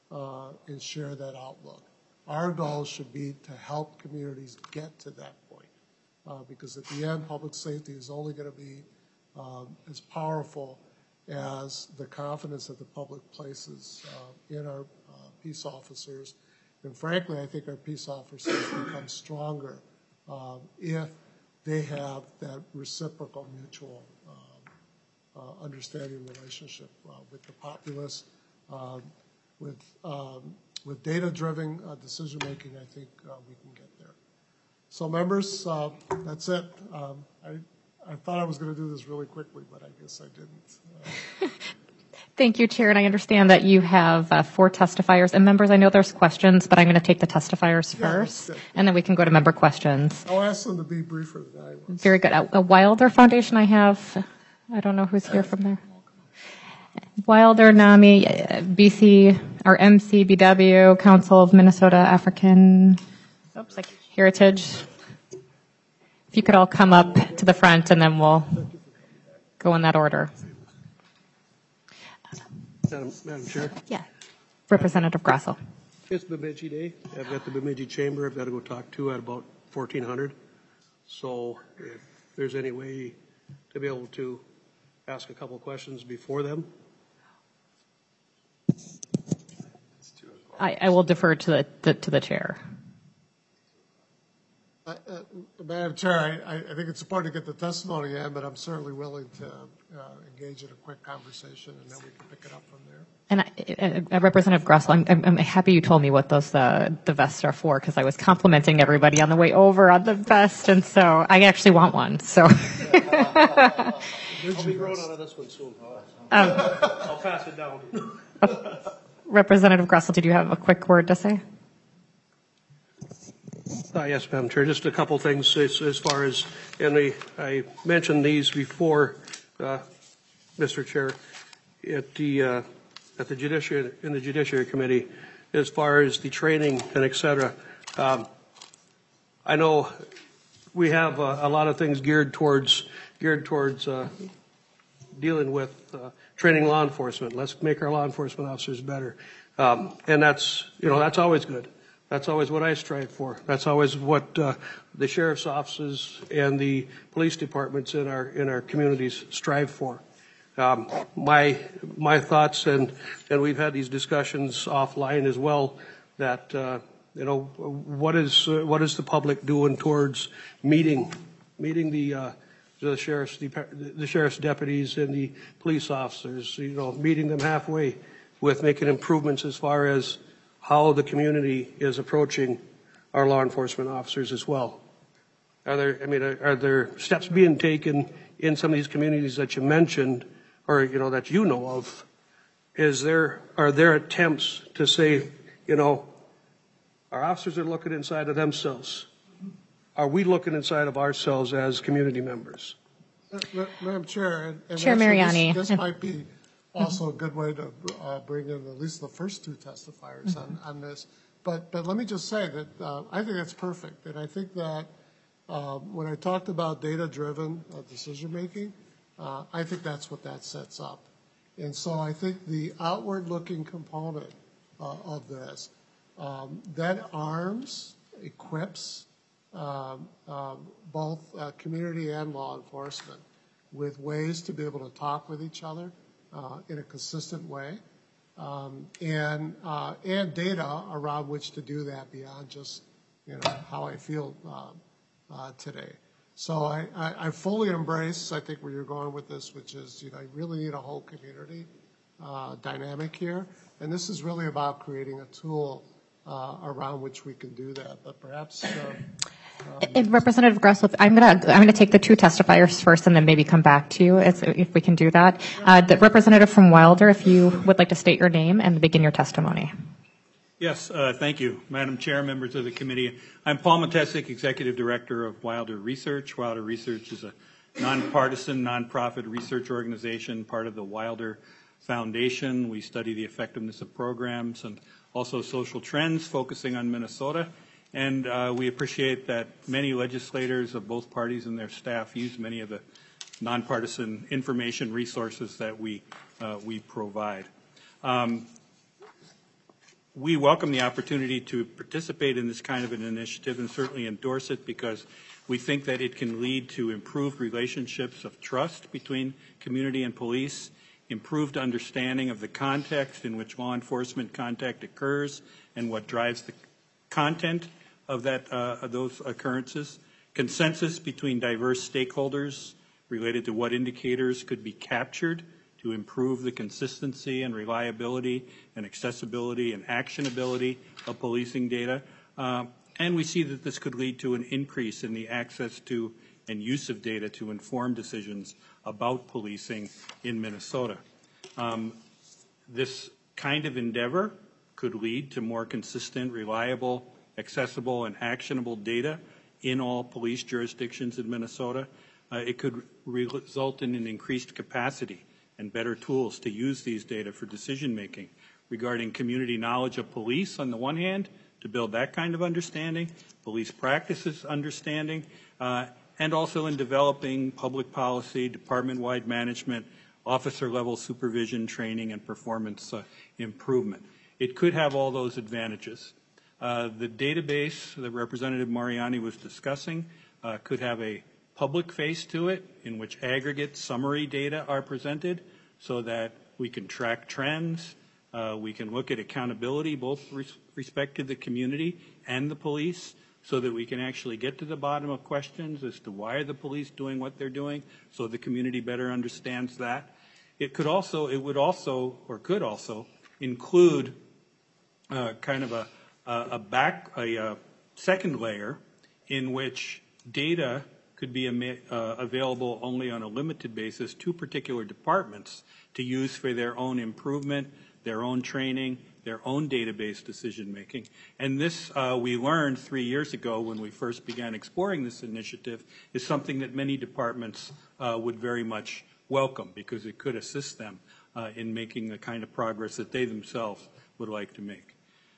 Speaker 1: and share that outlook. Our goal should be to help communities get to that point, because at the end, public safety is only going to be as powerful as the confidence that the public places in our peace officers. And frankly, I think our peace officers become stronger if they have that reciprocal mutual understanding relationship with the populace. With data-driven decision-making, I think we can get there. So members, that's it. I thought I was going to do this really quickly, but I guess I didn't.
Speaker 5: Thank you, Chair. And I understand that you have 4 testifiers. And members, I know there's questions, but I'm going to take the testifiers first, and then we can go to member questions.
Speaker 1: I'll ask them to be briefer than I was.
Speaker 5: Very good. A Wilder Foundation I have. I don't know who's here from there. Wilder, NAMI, BC, or MCBW, Council of Minnesota African Heritage. If you could all come up to the front, and then we'll go in that order.
Speaker 8: Madam Chair.
Speaker 5: Yeah. Representative Grassel.
Speaker 8: It's Bemidji Day. I've got the Bemidji Chamber I've got to go talk to at about 1400. So if there's any way to be able to ask a couple of questions before them.
Speaker 5: I will defer to the chair.
Speaker 1: Madam Chair, I think it's important to get the testimony in, but I'm certainly willing to engage in a quick conversation, and then we can pick it up from there.
Speaker 5: And Representative Grassel, I'm happy you told me what those the vests are for, because I was complimenting everybody on the way over on the vest, and so I actually want one. So
Speaker 8: I'll be growing out of this one soon. I'll pass it down.
Speaker 5: Representative Grassel, did you have a quick word to say?
Speaker 8: Yes, Madam Chair. Just a couple things as far as, and I mentioned these before, Mr. Chair, at the Judiciary Committee, as far as the training and et cetera. I know we have a lot of things geared towards dealing with training law enforcement. Let's make our law enforcement officers better, and that's always good. That's always what I strive for. That's always what the sheriff's offices and the police departments in our communities strive for. My thoughts, and we've had these discussions offline as well, that what is the public doing towards meeting the sheriff's deputies and the police officers, meeting them halfway with making improvements as far as how the community is approaching our law enforcement officers as well. Are there steps being taken in some of these communities that you mentioned, or that you know of? Are there attempts to say, our officers are looking inside of themselves? Are we looking inside of ourselves as community members?
Speaker 1: Madam Chair, and
Speaker 5: Chair
Speaker 1: actually
Speaker 5: Mariani.
Speaker 1: this might be also a good way to bring in at least the first 2 testifiers on this. But let me just say that I think that's perfect. And I think that when I talked about data-driven decision-making, I think that's what that sets up. And so I think the outward-looking component of this, that arms, equips both community and law enforcement with ways to be able to talk with each other in a consistent way, and data around which to do that beyond just how I feel today. So I fully embrace, I think, where you're going with this, which is I really need a whole community dynamic here, and this is really about creating a tool around which we can do that. But perhaps.
Speaker 5: And Representative Grassel, I'm gonna take the 2 testifiers first, and then maybe come back to you if we can do that. The representative from Wilder, if you would like to state your name and begin your testimony.
Speaker 9: Yes, thank you, Madam Chair, members of the committee. I'm Paul Matesic, Executive Director of Wilder Research. Wilder Research is a nonpartisan, nonprofit research organization, part of the Wilder Foundation. We study the effectiveness of programs and also social trends, focusing on Minnesota. And we appreciate that many legislators of both parties and their staff use many of the nonpartisan information resources that we provide. we welcome the opportunity to participate in this kind of an initiative and certainly endorse it because we think that it can lead to improved relationships of trust between community and police, improved understanding of the context in which law enforcement contact occurs and what drives the content of those occurrences, consensus between diverse stakeholders related to what indicators could be captured to improve the consistency and reliability and accessibility and actionability of policing data. And we see that this could lead to an increase in the access to and use of data to inform decisions about policing in Minnesota. This kind of endeavor could lead to more consistent, reliable, accessible, and actionable data in all police jurisdictions in Minnesota. It could result in an increased capacity and better tools to use these data for decision making regarding community knowledge of police on the one hand, to build that kind of understanding, police practices understanding, and also in developing public policy, department-wide management, officer-level supervision, training, and performance improvement. It could have all those advantages. The database that Representative Mariani was discussing could have a public face to it in which aggregate summary data are presented so that we can track trends, we can look at accountability, both respect to the community and the police, so that we can actually get to the bottom of questions as to why are the police doing what they're doing, so the community better understands that. It could also include kind of a second layer in which data could be available only on a limited basis to particular departments to use for their own improvement, their own training, their own database decision making. And this, we learned 3 years ago when we first began exploring this initiative, is something that many departments would very much welcome because it could assist them in making the kind of progress that they themselves would like to make.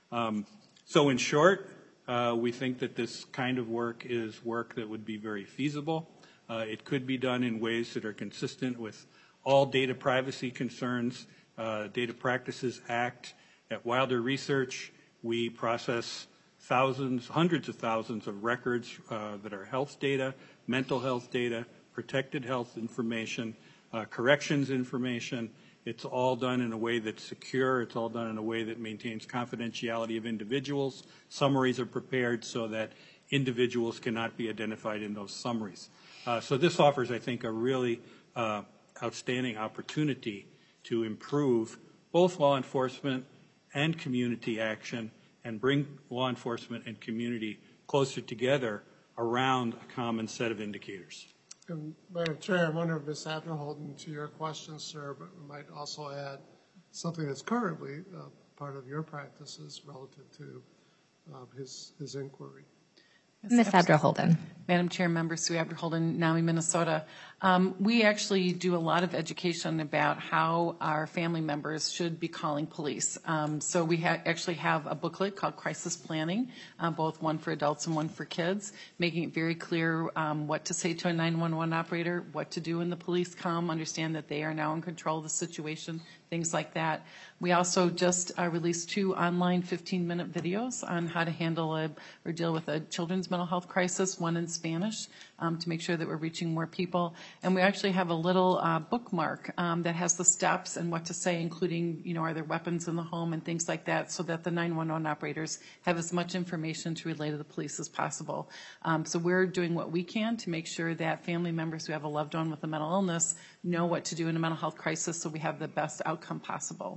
Speaker 9: So in short, we think that this kind of work is work that would be very feasible. It could be done in ways that are consistent with all data privacy concerns, Data Practices Act. At Wilder Research, we process hundreds of thousands of records that are health data, mental health data, protected health information, corrections information. It's all done in a way that's secure. It's all done in a way that maintains confidentiality of individuals. Summaries are prepared so that individuals cannot be identified in those summaries. So this offers, I think, a really outstanding opportunity to improve both law enforcement and community action and bring law enforcement and community closer together around a common set of indicators.
Speaker 1: And Madam Chair, I wonder if Ms. Abderholden, to your question, sir, but we might also add something that's currently part of your practices relative to his inquiry.
Speaker 5: Ms. Abderholden.
Speaker 10: Madam Chair, members, Sue Abderholden, NAMI, Minnesota. We actually do a lot of education about how our family members should be calling police. So we actually have a booklet called Crisis Planning, both one for adults and one for kids, making it very clear what to say to a 911 operator, what to do when the police come, understand that they are now in control of the situation, things like that. We also just released 2 online 15-minute videos on how to handle or deal with a children's mental health crisis, one in Spanish, to make sure that we're reaching more people. And we actually have a little bookmark that has the steps and what to say, including, are there weapons in the home and things like that, so that the 911 operators have as much information to relay to the police as possible. So we're doing what we can to make sure that family members who have a loved one with a mental illness know what to do in a mental health crisis so we have the best outcome possible.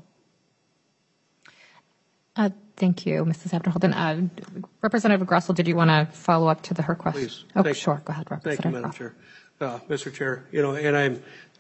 Speaker 5: Thank you, Mrs. Abderholden. Representative Grossell, did you want to follow up to her question?
Speaker 8: Please.
Speaker 5: Oh, sure. Go ahead,
Speaker 8: Thank you,
Speaker 5: Representative
Speaker 8: Madam
Speaker 5: Grossell.
Speaker 8: Chair. Mr. Chair, and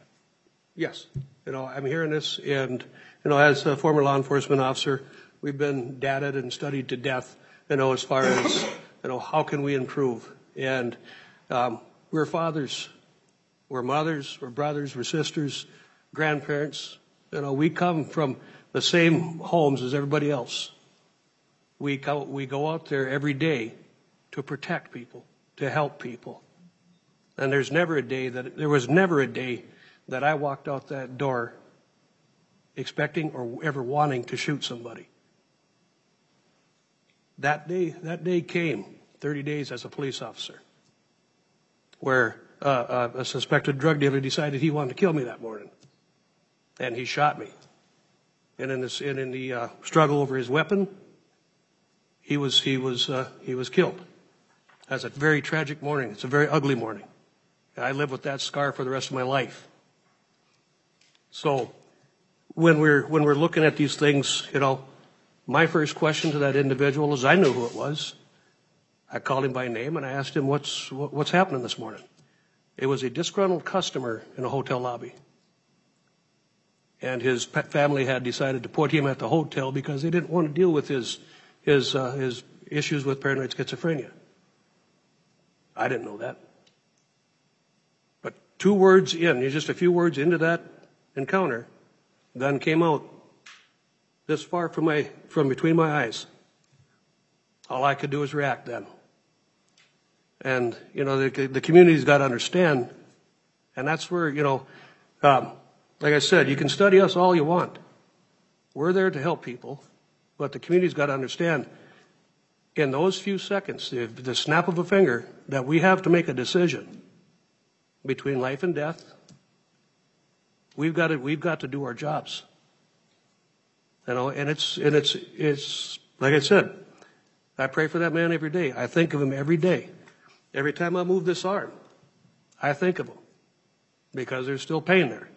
Speaker 8: I'm hearing this, and, as a former law enforcement officer, we've been dated and studied to death, as far as, how can we improve? And we're fathers, we're mothers, we're brothers, we're sisters, grandparents. We come from the same homes as everybody else. We go out there every day to protect people, to help people. And there was never a day that I walked out that door expecting or ever wanting to shoot somebody. That day came, 30 days as a police officer, where a suspected drug dealer decided he wanted to kill me that morning, and he shot me. And in the struggle over his weapon, he was killed. That's a very tragic morning. It's a very ugly morning. I live with that scar for the rest of my life. So when we're looking at these things, you know, my first question to that individual is, I knew who it was. I called him by name and I asked him, what's happening this morning? It was a disgruntled customer in a hotel lobby. And his family had decided to put him at the hotel because they didn't want to deal with his issues with paranoid schizophrenia. I didn't know that. But 2 words in, just a few words into that encounter, gun came out this far from between my eyes. All I could do was react then. And, you know, the community's got to understand, and that's where, you know, like I said, you can study us all you want. We're there to help people, but the community's got to understand, in those few seconds, the snap of a finger, that we have to make a decision between life and death. We've got to do our jobs. You know, and it's like I said, I pray for that man every day. I think of him every day. Every time I move this arm, I think of him because there's still pain there.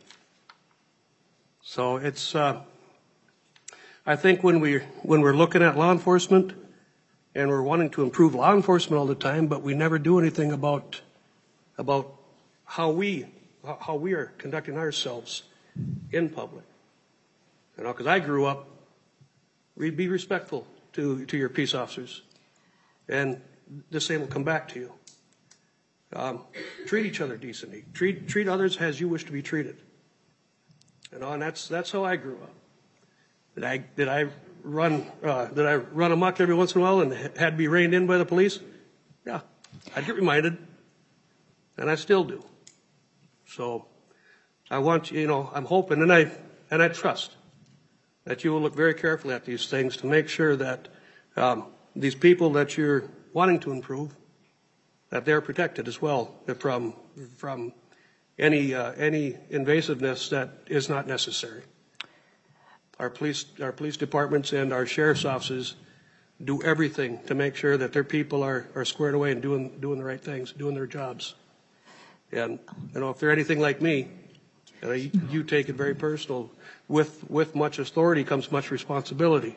Speaker 8: So it's, I think when we're looking at law enforcement and we're wanting to improve law enforcement all the time, but we never do anything about how we are conducting ourselves in public. You know, because I grew up, be respectful to your peace officers, and the same will come back to you. Treat each other decently. Treat others as you wish to be treated. You know, and that's how I grew up. Did I run amok every once in a while and had to be reined in by the police? Yeah, I'd get reminded, and I still do. So I want you know, I'm hoping, and I trust that you will look very carefully at these things to make sure that these people that you're wanting to improve, that they're protected as well from any invasiveness that is not necessary. Our police departments and our sheriff's offices do everything to make sure that their people are squared away and doing the right things, doing their jobs. And you know, if they're anything like me, you take it very personal. With much authority comes much responsibility.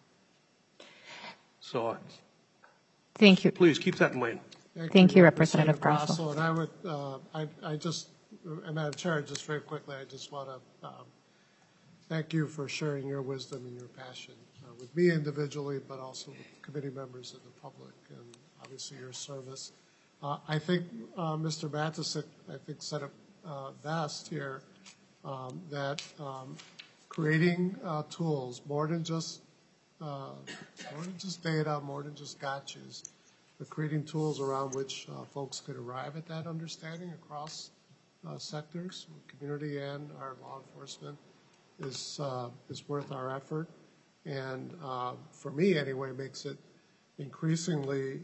Speaker 8: So,
Speaker 5: Thank you.
Speaker 8: Please keep that in mind.
Speaker 5: Thank you, Representative Grosso.
Speaker 1: And I would, Madam Chair, just very quickly, I just want to thank you for sharing your wisdom and your passion with me individually, but also with committee members and the public, and obviously your service. I think Mr. Matisek, said it best here, that creating tools, more than just data, more than just gotchas, but creating tools around which folks could arrive at that understanding across sectors, community and our law enforcement, is worth our effort. And for me, anyway, makes it increasingly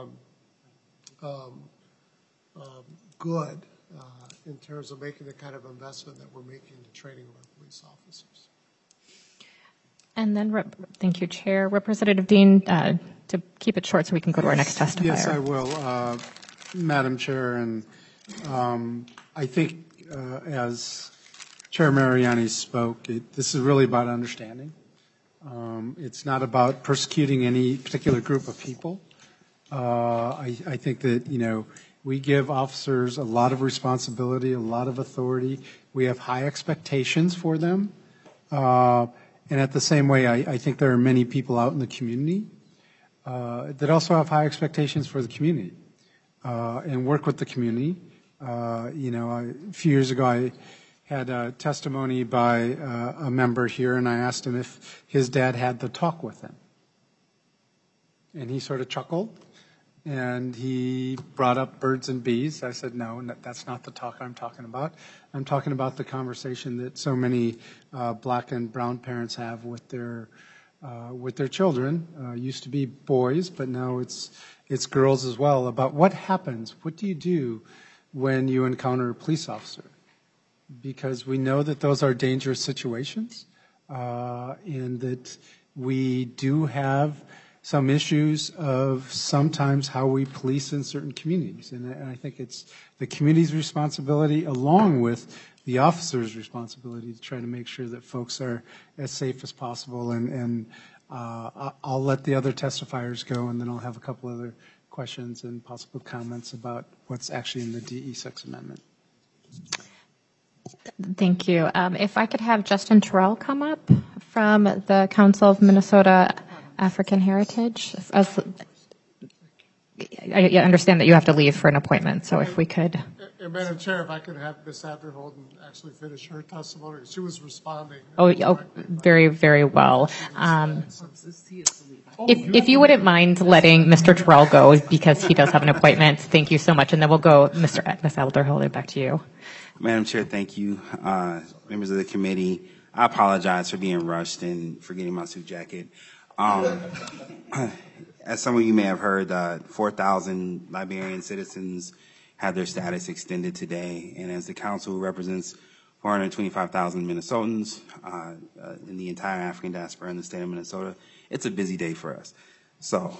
Speaker 1: good in terms of making the kind of investment that we're making in the training of our police officers.
Speaker 5: And then, thank you, Chair. Representative Dean, to keep it short so we can go to our next testifier.
Speaker 7: Yes, I will, Madam Chair. And I think as Chair Mariani spoke, this is really about understanding. It's not about persecuting any particular group of people. I think that, you know, we give officers a lot of responsibility, a lot of authority. We have high expectations for them. And at the same way, I think there are many people out in the community that also have high expectations for the community and work with the community. You know, a few years ago, I had a testimony by a member here, and I asked him if his dad had the talk with him. And he sort of chuckled, and he brought up birds and bees. I said, no, that's not the talk I'm talking about. I'm talking about the conversation that so many black and brown parents have with their with their children, used to be boys, but now it's girls as well, about what happens, what do you do when you encounter a police officer? Because we know that those are dangerous situations, and that we do have some issues of sometimes how we police in certain communities. And I think it's the community's responsibility along with the officer's responsibility to try to make sure that folks are as safe as possible. And I'll let the other testifiers go, and then I'll have a couple other questions and possible comments about what's actually in the DE6 amendment.
Speaker 5: Thank you. If I could have Justin Terrell come up from the Council of Minnesota African Heritage. I understand that you have to leave for an appointment, so if we could.
Speaker 1: And Madam Chair, if I could have Ms. Abderholden actually finish her testimony. She was responding.
Speaker 5: Oh, very, very well. If you wouldn't mind letting Mr. Terrell go because he does have an appointment, thank you so much. And then we'll go, Ms. Abderholden, back to you.
Speaker 11: Madam Chair, thank you. Members of the committee, I apologize for being rushed and forgetting my suit jacket. As some of you may have heard, 4,000 Liberian citizens had their status extended today, and as the council represents 425,000 Minnesotans in the entire African diaspora in the state of Minnesota, it's a busy day for us. So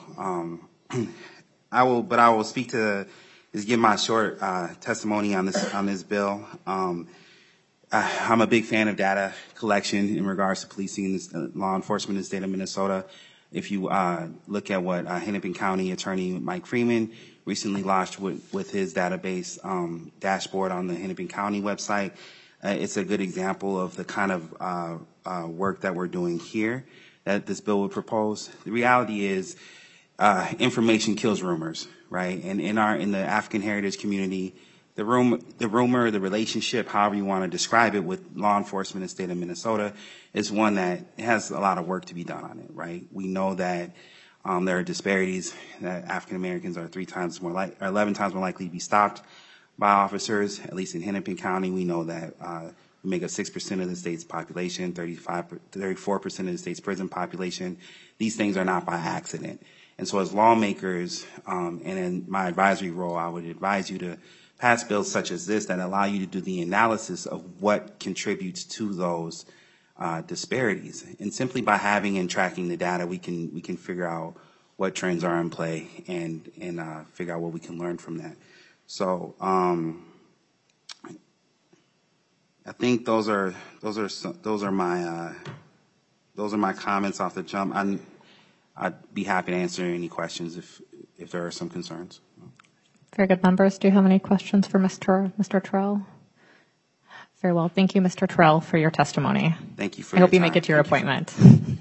Speaker 11: I will speak to just give my short testimony on this bill. I'm a big fan of data collection in regards to policing and law enforcement in the state of Minnesota. If you look at what Hennepin County Attorney Mike Freeman recently launched with his database dashboard on the Hennepin County website, it's a good example of the kind of work that we're doing here that this bill would propose. The reality is information kills rumors, right? And in the African heritage community, the rumor, the relationship, however you want to describe it, with law enforcement in the state of Minnesota is one that has a lot of work to be done on it, right? We know that there are disparities, that African Americans are 11 times more likely to be stopped by officers. At least in Hennepin County, we know that we make up 6% of the state's population, 34% of the state's prison population. These things are not by accident. And so as lawmakers, and in my advisory role, I would advise you to pass bills such as this that allow you to do the analysis of what contributes to those disparities. And simply by having and tracking the data, we can figure out what trends are in play and figure out what we can learn from that. So I think those are my comments off the jump. I'd be happy to answer any questions if there are some concerns.
Speaker 5: Very good. Members, do you have any questions for Mr. Terrell? Very well. Thank you, Mr. Terrell, for your testimony.
Speaker 11: Thank you for
Speaker 5: I
Speaker 11: your
Speaker 5: hope you
Speaker 11: time.
Speaker 5: make it to your appointment.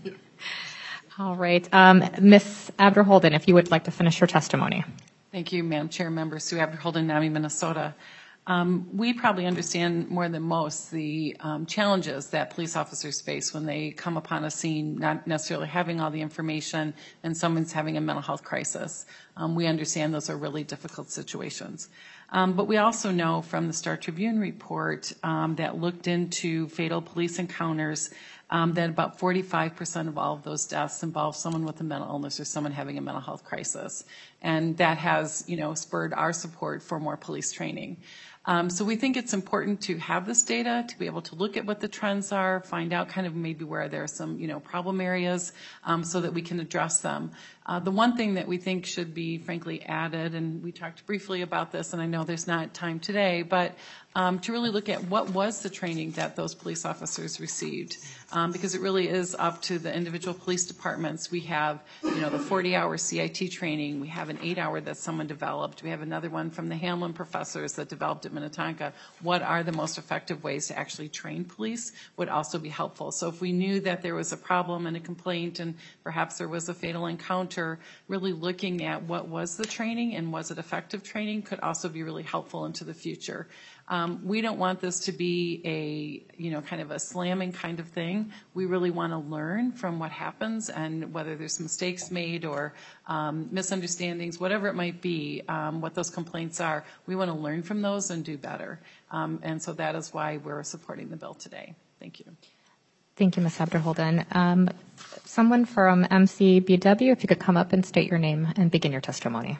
Speaker 5: All right. Ms. Abderholden, if you would like to finish your testimony.
Speaker 10: Thank you, Madam Chair, members. Sue Abderholden, NAMI, Minnesota. We probably understand more than most the challenges that police officers face when they come upon a scene, not necessarily having all the information, and someone's having a mental health crisis. We understand those are really difficult situations. But we also know from the Star Tribune report that looked into fatal police encounters that about 45% of all of those deaths involve someone with a mental illness or someone having a mental health crisis. And that has, spurred our support for more police training. So we think it's important to have this data, to be able to look at what the trends are, find out kind of maybe where there are some, problem areas so that we can address them. The one thing that we think should be, frankly, added, and we talked briefly about this, and I know there's not time today, but to really look at what was the training that those police officers received, because it really is up to the individual police departments. We have, the 40-hour CIT training. We have an 8-hour that someone developed. We have another one from the Hamlin professors that developed at Minnetonka. What are the most effective ways to actually train police would also be helpful. So if we knew that there was a problem and a complaint and perhaps there was a fatal encounter, really looking at what was the training and was it effective training could also be really helpful into the future. We don't want this to be a, kind of a slamming kind of thing. We really want to learn from what happens and whether there's mistakes made or misunderstandings, whatever it might be, what those complaints are. We want to learn from those and do better. And so that is why we're supporting the bill today. Thank you.
Speaker 5: Thank you, Ms. Abderholden. Someone from MCBW, if you could come up and state your name and begin your testimony.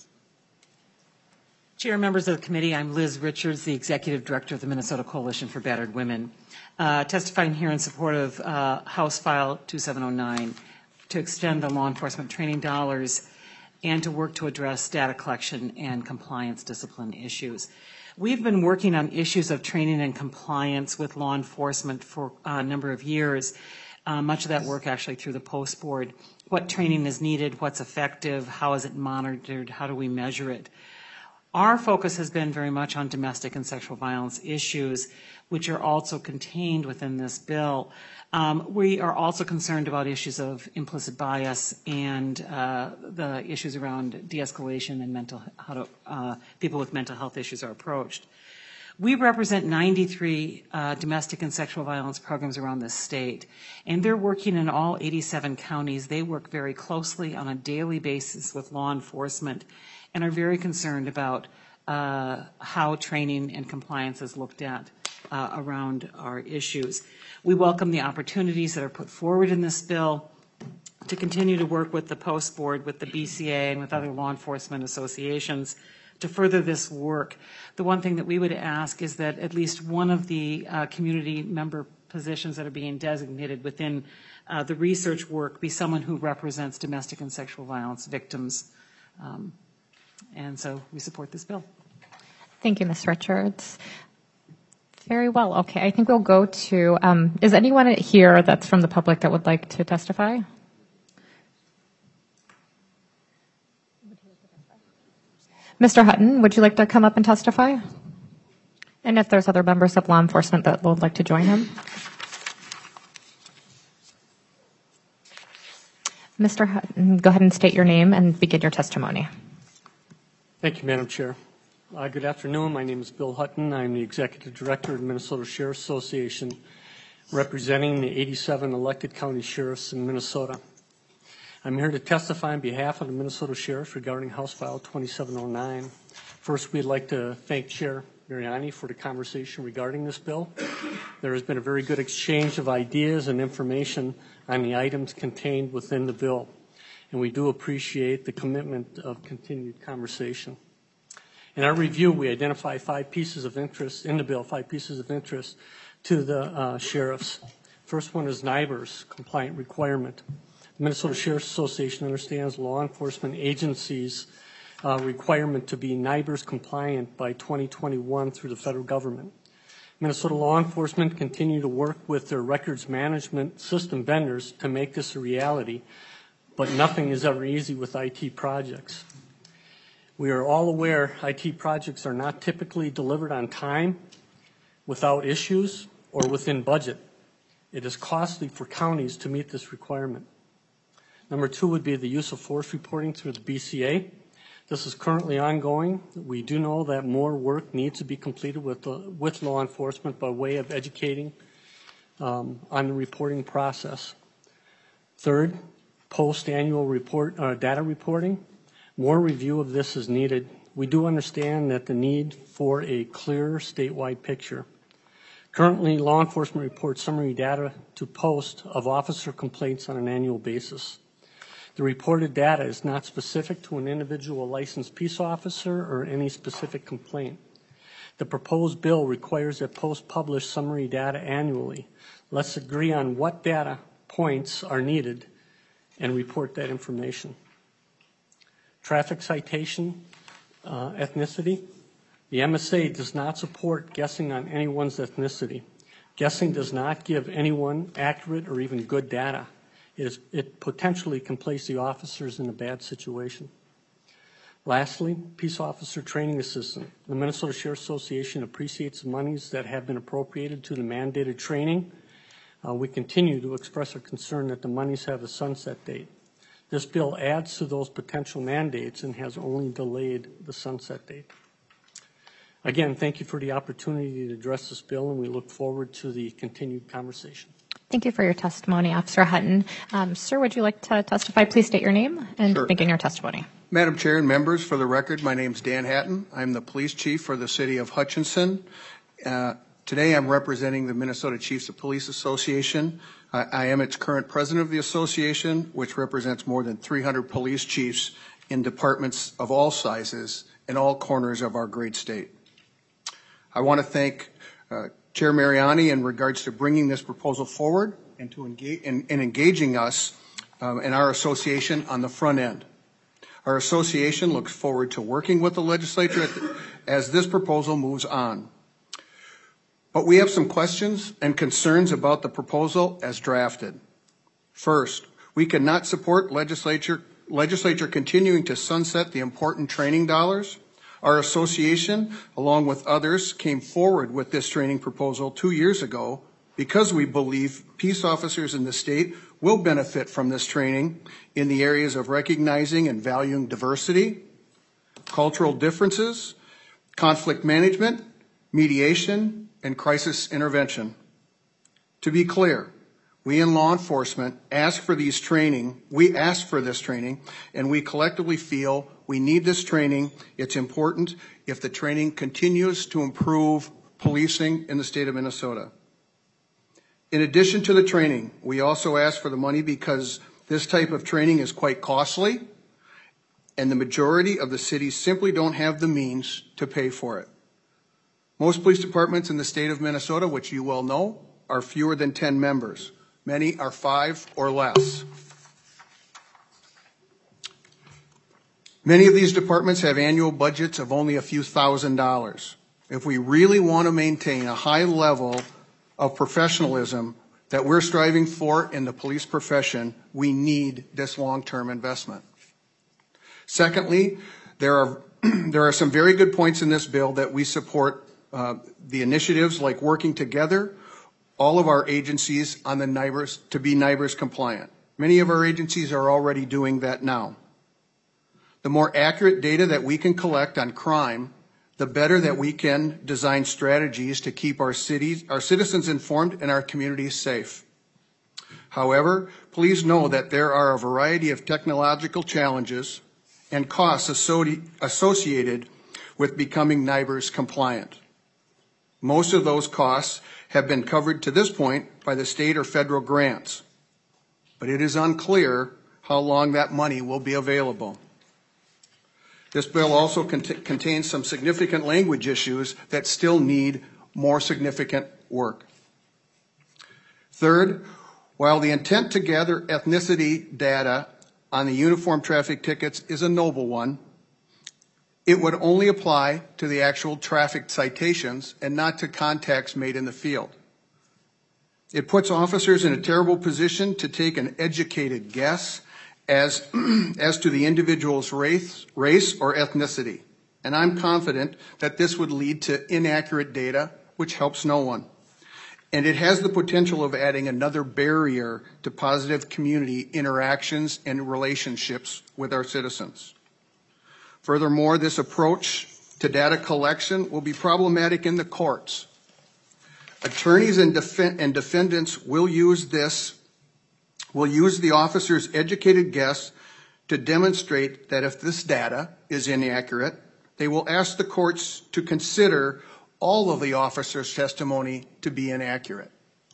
Speaker 12: Chair, members of the committee, I'm Liz Richards, the Executive Director of the Minnesota Coalition for Battered Women, testifying here in support of House File 2709 to extend the law enforcement training dollars and to work to address data collection and compliance discipline issues. We've been working on issues of training and compliance with law enforcement for a number of years, much of that work actually through the Post Board. What training is needed, what's effective, how is it monitored, how do we measure it? Our focus has been very much on domestic and sexual violence issues, which are also contained within this bill. We are also concerned about issues of implicit bias and the issues around de-escalation and how people with mental health issues are approached. We represent 93 domestic and sexual violence programs around the state, and they're working in all 87 counties. They work very closely on a daily basis with law enforcement and are very concerned about how training and compliance is looked at around our issues. We welcome the opportunities that are put forward in this bill to continue to work with the Post Board, with the BCA, and with other law enforcement associations to further this work. The one thing that we would ask is that at least one of the community member positions that are being designated within the research work be someone who represents domestic and sexual violence victims. And so we support this bill.
Speaker 5: Thank you, Ms. Richards. Very well. Okay, I think we'll go to, is anyone here that's from the public that would like to testify? Mr. Hutton, would you like to come up and testify? And if there's other members of law enforcement that would like to join him? Mr. Hutton, go ahead and state your name and begin your testimony.
Speaker 8: Thank you, Madam Chair. Good afternoon. My name is Bill Hutton. I'm the Executive Director of the Minnesota Sheriff's Association, representing the 87 elected county sheriffs in Minnesota. I'm here to testify on behalf of the Minnesota Sheriffs regarding House File 2709. First, we'd like to thank Chair Mariani for the conversation regarding this bill. There has been a very good exchange of ideas and information on the items contained within the bill, and we do appreciate the commitment of continued conversation. In our review, we identify 5 pieces of interest in the bill, 5 pieces of interest to the sheriffs. First one is NIBRS compliant requirement. The Minnesota Sheriff's Association understands law enforcement agencies' requirement to be NIBRS compliant by 2021 through the federal government. Minnesota law enforcement continue to work with their records management system vendors to make this a reality, but nothing is ever easy with IT projects. We are all aware IT projects are not typically delivered on time, without issues, or within budget. It is costly for counties to meet this requirement. Number 2 would be the use of force reporting through the BCA. This is currently ongoing. We do know that more work needs to be completed with law enforcement by way of educating on the reporting process. Third, post-annual report data reporting. More review of this is needed. We do understand that the need for a clearer statewide picture. Currently, law enforcement reports summary data to Post of officer complaints on an annual basis. The reported data is not specific to an individual licensed peace officer or any specific complaint. The proposed bill requires that Post publish summary data annually. Let's agree on what data points are needed and report that information. Traffic citation, ethnicity. The MSA does not support guessing on anyone's ethnicity. Guessing does not give anyone accurate or even good data. It potentially can place the officers in a bad situation. Lastly, peace officer training assistant. The Minnesota Sheriff's Association appreciates the monies that have been appropriated to the mandated training. We continue to express our concern that the monies have a sunset date. This bill adds to those potential mandates and has only delayed the sunset date. Again, thank you for the opportunity to address this bill, and we look forward to the continued conversation.
Speaker 5: Thank you for your testimony, Officer Hutton. Sir, would you like to testify? Please state your name and begin your testimony.
Speaker 13: Madam Chair and members, for the record, my name is Dan Hatton. I'm the police chief for the city of Hutchinson. Today I'm representing the Minnesota Chiefs of Police Association. I am its current president of the association, which represents more than 300 police chiefs in departments of all sizes in all corners of our great state. I want to thank Chair Mariani in regards to bringing this proposal forward and to engaging us in our association on the front end. Our association looks forward to working with the legislature as this proposal moves on. But we have some questions and concerns about the proposal as drafted. First, we cannot support legislature continuing to sunset the important training dollars. Our association, along with others, came forward with this training proposal 2 years ago because we believe peace officers in the state will benefit from this training in the areas of recognizing and valuing diversity, cultural differences, conflict management, mediation, and crisis intervention. To be clear, we in law enforcement ask for this training, and we collectively feel we need this training. It's important if the training continues to improve policing in the state of Minnesota. In addition to the training, we also ask for the money because this type of training is quite costly, and the majority of the cities simply don't have the means to pay for it. Most police departments in the state of Minnesota, which you well know, are fewer than 10 members. Many are 5 or less. Many of these departments have annual budgets of only a few $1,000s. If we really want to maintain a high level of professionalism that we're striving for in the police profession, we need this long-term investment. Secondly, there are some very good points in this bill that we support. The initiatives like working together, all of our agencies on the NIBRS to be NIBRS compliant. Many of our agencies are already doing that now. The more accurate data that we can collect on crime, the better that we can design strategies to keep our citizens informed and our communities safe. However, please know that there are a variety of technological challenges and costs associated with becoming NIBRS compliant. Most of those costs have been covered to this point by the state or federal grants, but it is unclear how long that money will be available. This bill also contains some significant language issues that still need more significant work. Third, while the intent to gather ethnicity data on the uniform traffic tickets is a noble one, it would only apply to the actual traffic citations and not to contacts made in the field. It puts officers in a terrible position to take an educated guess as to the individual's race or ethnicity. And I'm confident that this would lead to inaccurate data, which helps no one. And it has the potential of adding another barrier to positive community interactions and relationships with our citizens. Furthermore, this approach to data collection will be problematic in the courts. Attorneys and defendants will use the officer's educated guess to demonstrate that if this data is inaccurate, they will ask the courts to consider all of the officer's testimony to be inaccurate.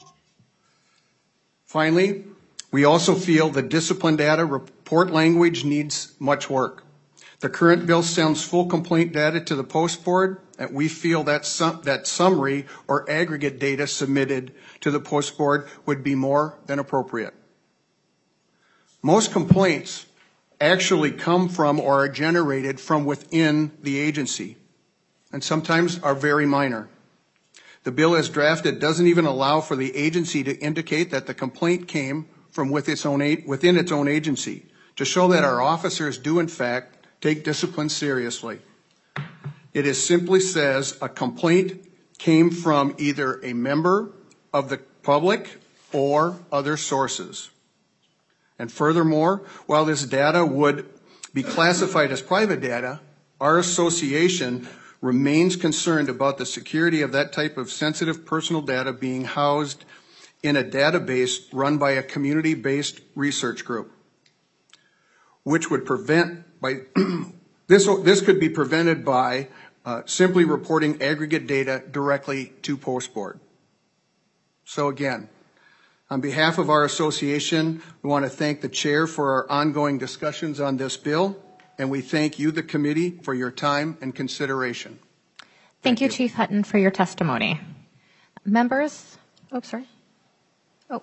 Speaker 13: Finally, we also feel the discipline data report language needs much work. The current bill sends full complaint data to the post board, and we feel that summary or aggregate data submitted to the post board would be more than appropriate. Most complaints actually come from or are generated from within the agency, and sometimes are very minor. The bill as drafted doesn't even allow for the agency to indicate that the complaint came from within its own agency, to show that our officers do in fact take discipline seriously. It simply says a complaint came from either a member of the public or other sources. And furthermore, while this data would be classified as private data, our association remains concerned about the security of that type of sensitive personal data being housed in a database run by a community-based research group, which would prevent this could be prevented by simply reporting aggregate data directly to Post Board. So again, on behalf of our association, we want to thank the chair for our ongoing discussions on this bill, and we thank you, the committee, for your time and consideration.
Speaker 5: Thank you, Chief Hutton, for your testimony. Members? Oh, sorry. Oh.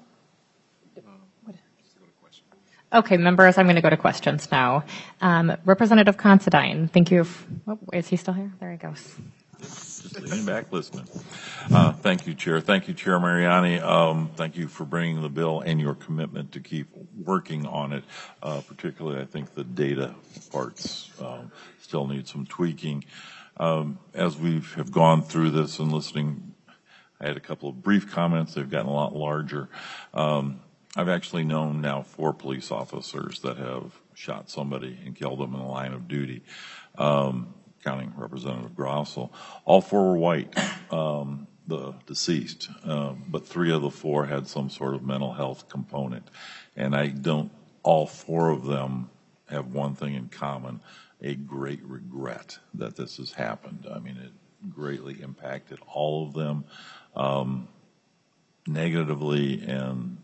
Speaker 5: Okay, members, I'm going to go to questions now. Representative Considine, thank you. Oh, is he still here? There he goes.
Speaker 3: Just leaning back listening. Thank you, Chair. Thank you, Chair Mariani. Thank you for bringing the bill and your commitment to keep working on it. Particularly, I think the data parts still need some tweaking. As we have gone through this and listening, I had a couple of brief comments. They've gotten a lot larger. I've actually known now 4 police officers that have shot somebody and killed them in the line of duty, counting Representative Grossell. All 4 were white, the deceased, but 3 of the 4 had some sort of mental health component. And all 4 of them have one thing in common, a great regret that this has happened. I mean, it greatly impacted all of them negatively, and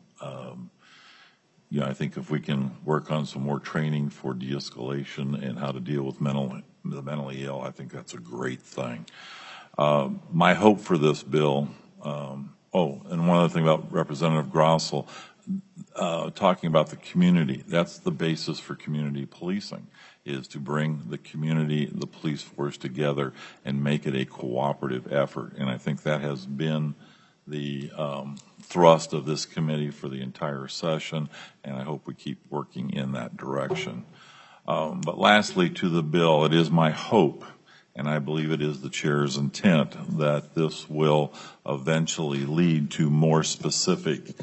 Speaker 3: I think if we can work on some more training for de-escalation and how to deal with the mentally ill, I think that's a great thing. My hope for this bill, and one other thing about Representative Grossell, talking about the community, that's the basis for community policing, is to bring the community, the police force together and make it a cooperative effort. And I think that has been the thrust of this committee for the entire session, and I hope we keep working in that direction. But lastly, to the bill, it is my hope, and I believe it is the chair's intent, that this will eventually lead to more specific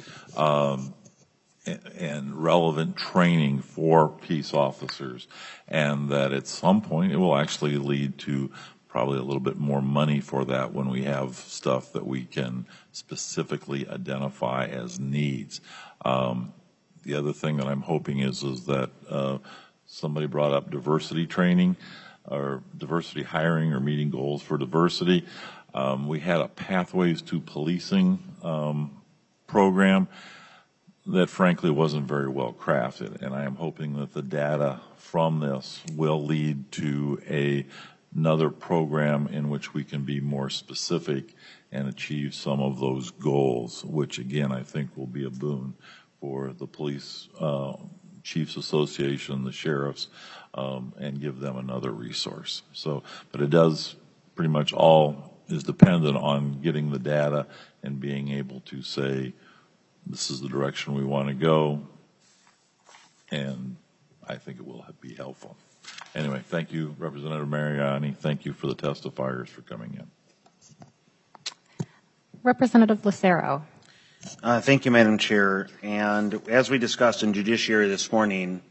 Speaker 3: and relevant training for peace officers, and that at some point it will actually lead to probably a little bit more money for that when we have stuff that we can specifically identify as needs. The other thing that I'm hoping is that somebody brought up diversity training or diversity hiring or meeting goals for diversity. We had a Pathways to Policing program that frankly wasn't very well crafted, and I am hoping that the data from this will lead to another program in which we can be more specific and achieve some of those goals, which again I think will be a boon for the police chiefs association, the sheriffs, and give them another resource. But it does pretty much all is dependent on getting the data and being able to say this is the direction we want to go, and I think it will be helpful. Anyway, thank you, Representative Mariani. Thank you for the testifiers for coming in.
Speaker 5: Representative Lucero.
Speaker 14: Thank you, Madam Chair. And as we discussed in Judiciary this morning,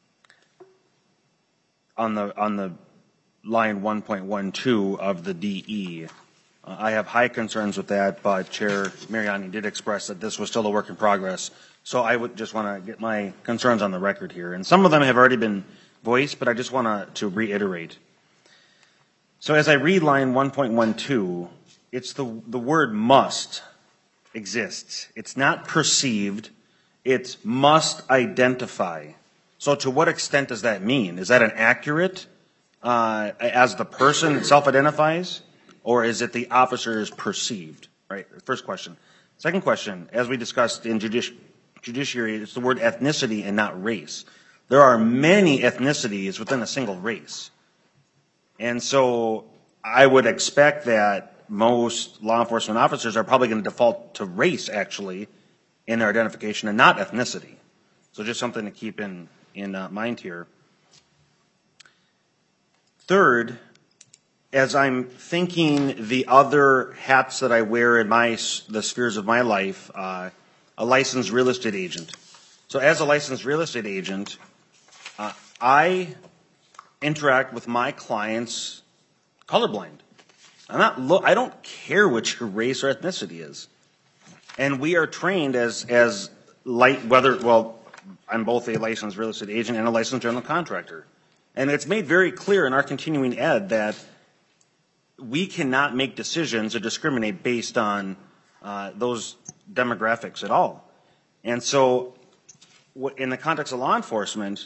Speaker 14: on the line 1.12 of the DE, I have high concerns with that, but Chair Mariani did express that this was still a work in progress. So I would just want to get my concerns on the record here. And some of them have already been voiced, but I just want to reiterate. So as I read line 1.12, it's the word must exists. It's not perceived. It's must identify. So to what extent does that mean? Is that an accurate as the person self-identifies, or is it the officer's perceived? Right. First question. Second question, as we discussed in Judiciary, it's the word ethnicity and not race. There are many ethnicities within a single race. And so I would expect that most law enforcement officers are probably going to default to race, actually, in their identification and not ethnicity. So just something to keep in mind here. Third, as I'm thinking the other hats that I wear in the spheres of my life, a licensed real estate agent. So as a licensed real estate agent, I interact with my clients colorblind. I don't care which your race or ethnicity is. And we are trained I'm both a licensed real estate agent and a licensed general contractor. And it's made very clear in our continuing ed that we cannot make decisions or discriminate based on those demographics at all. And so in the context of law enforcement,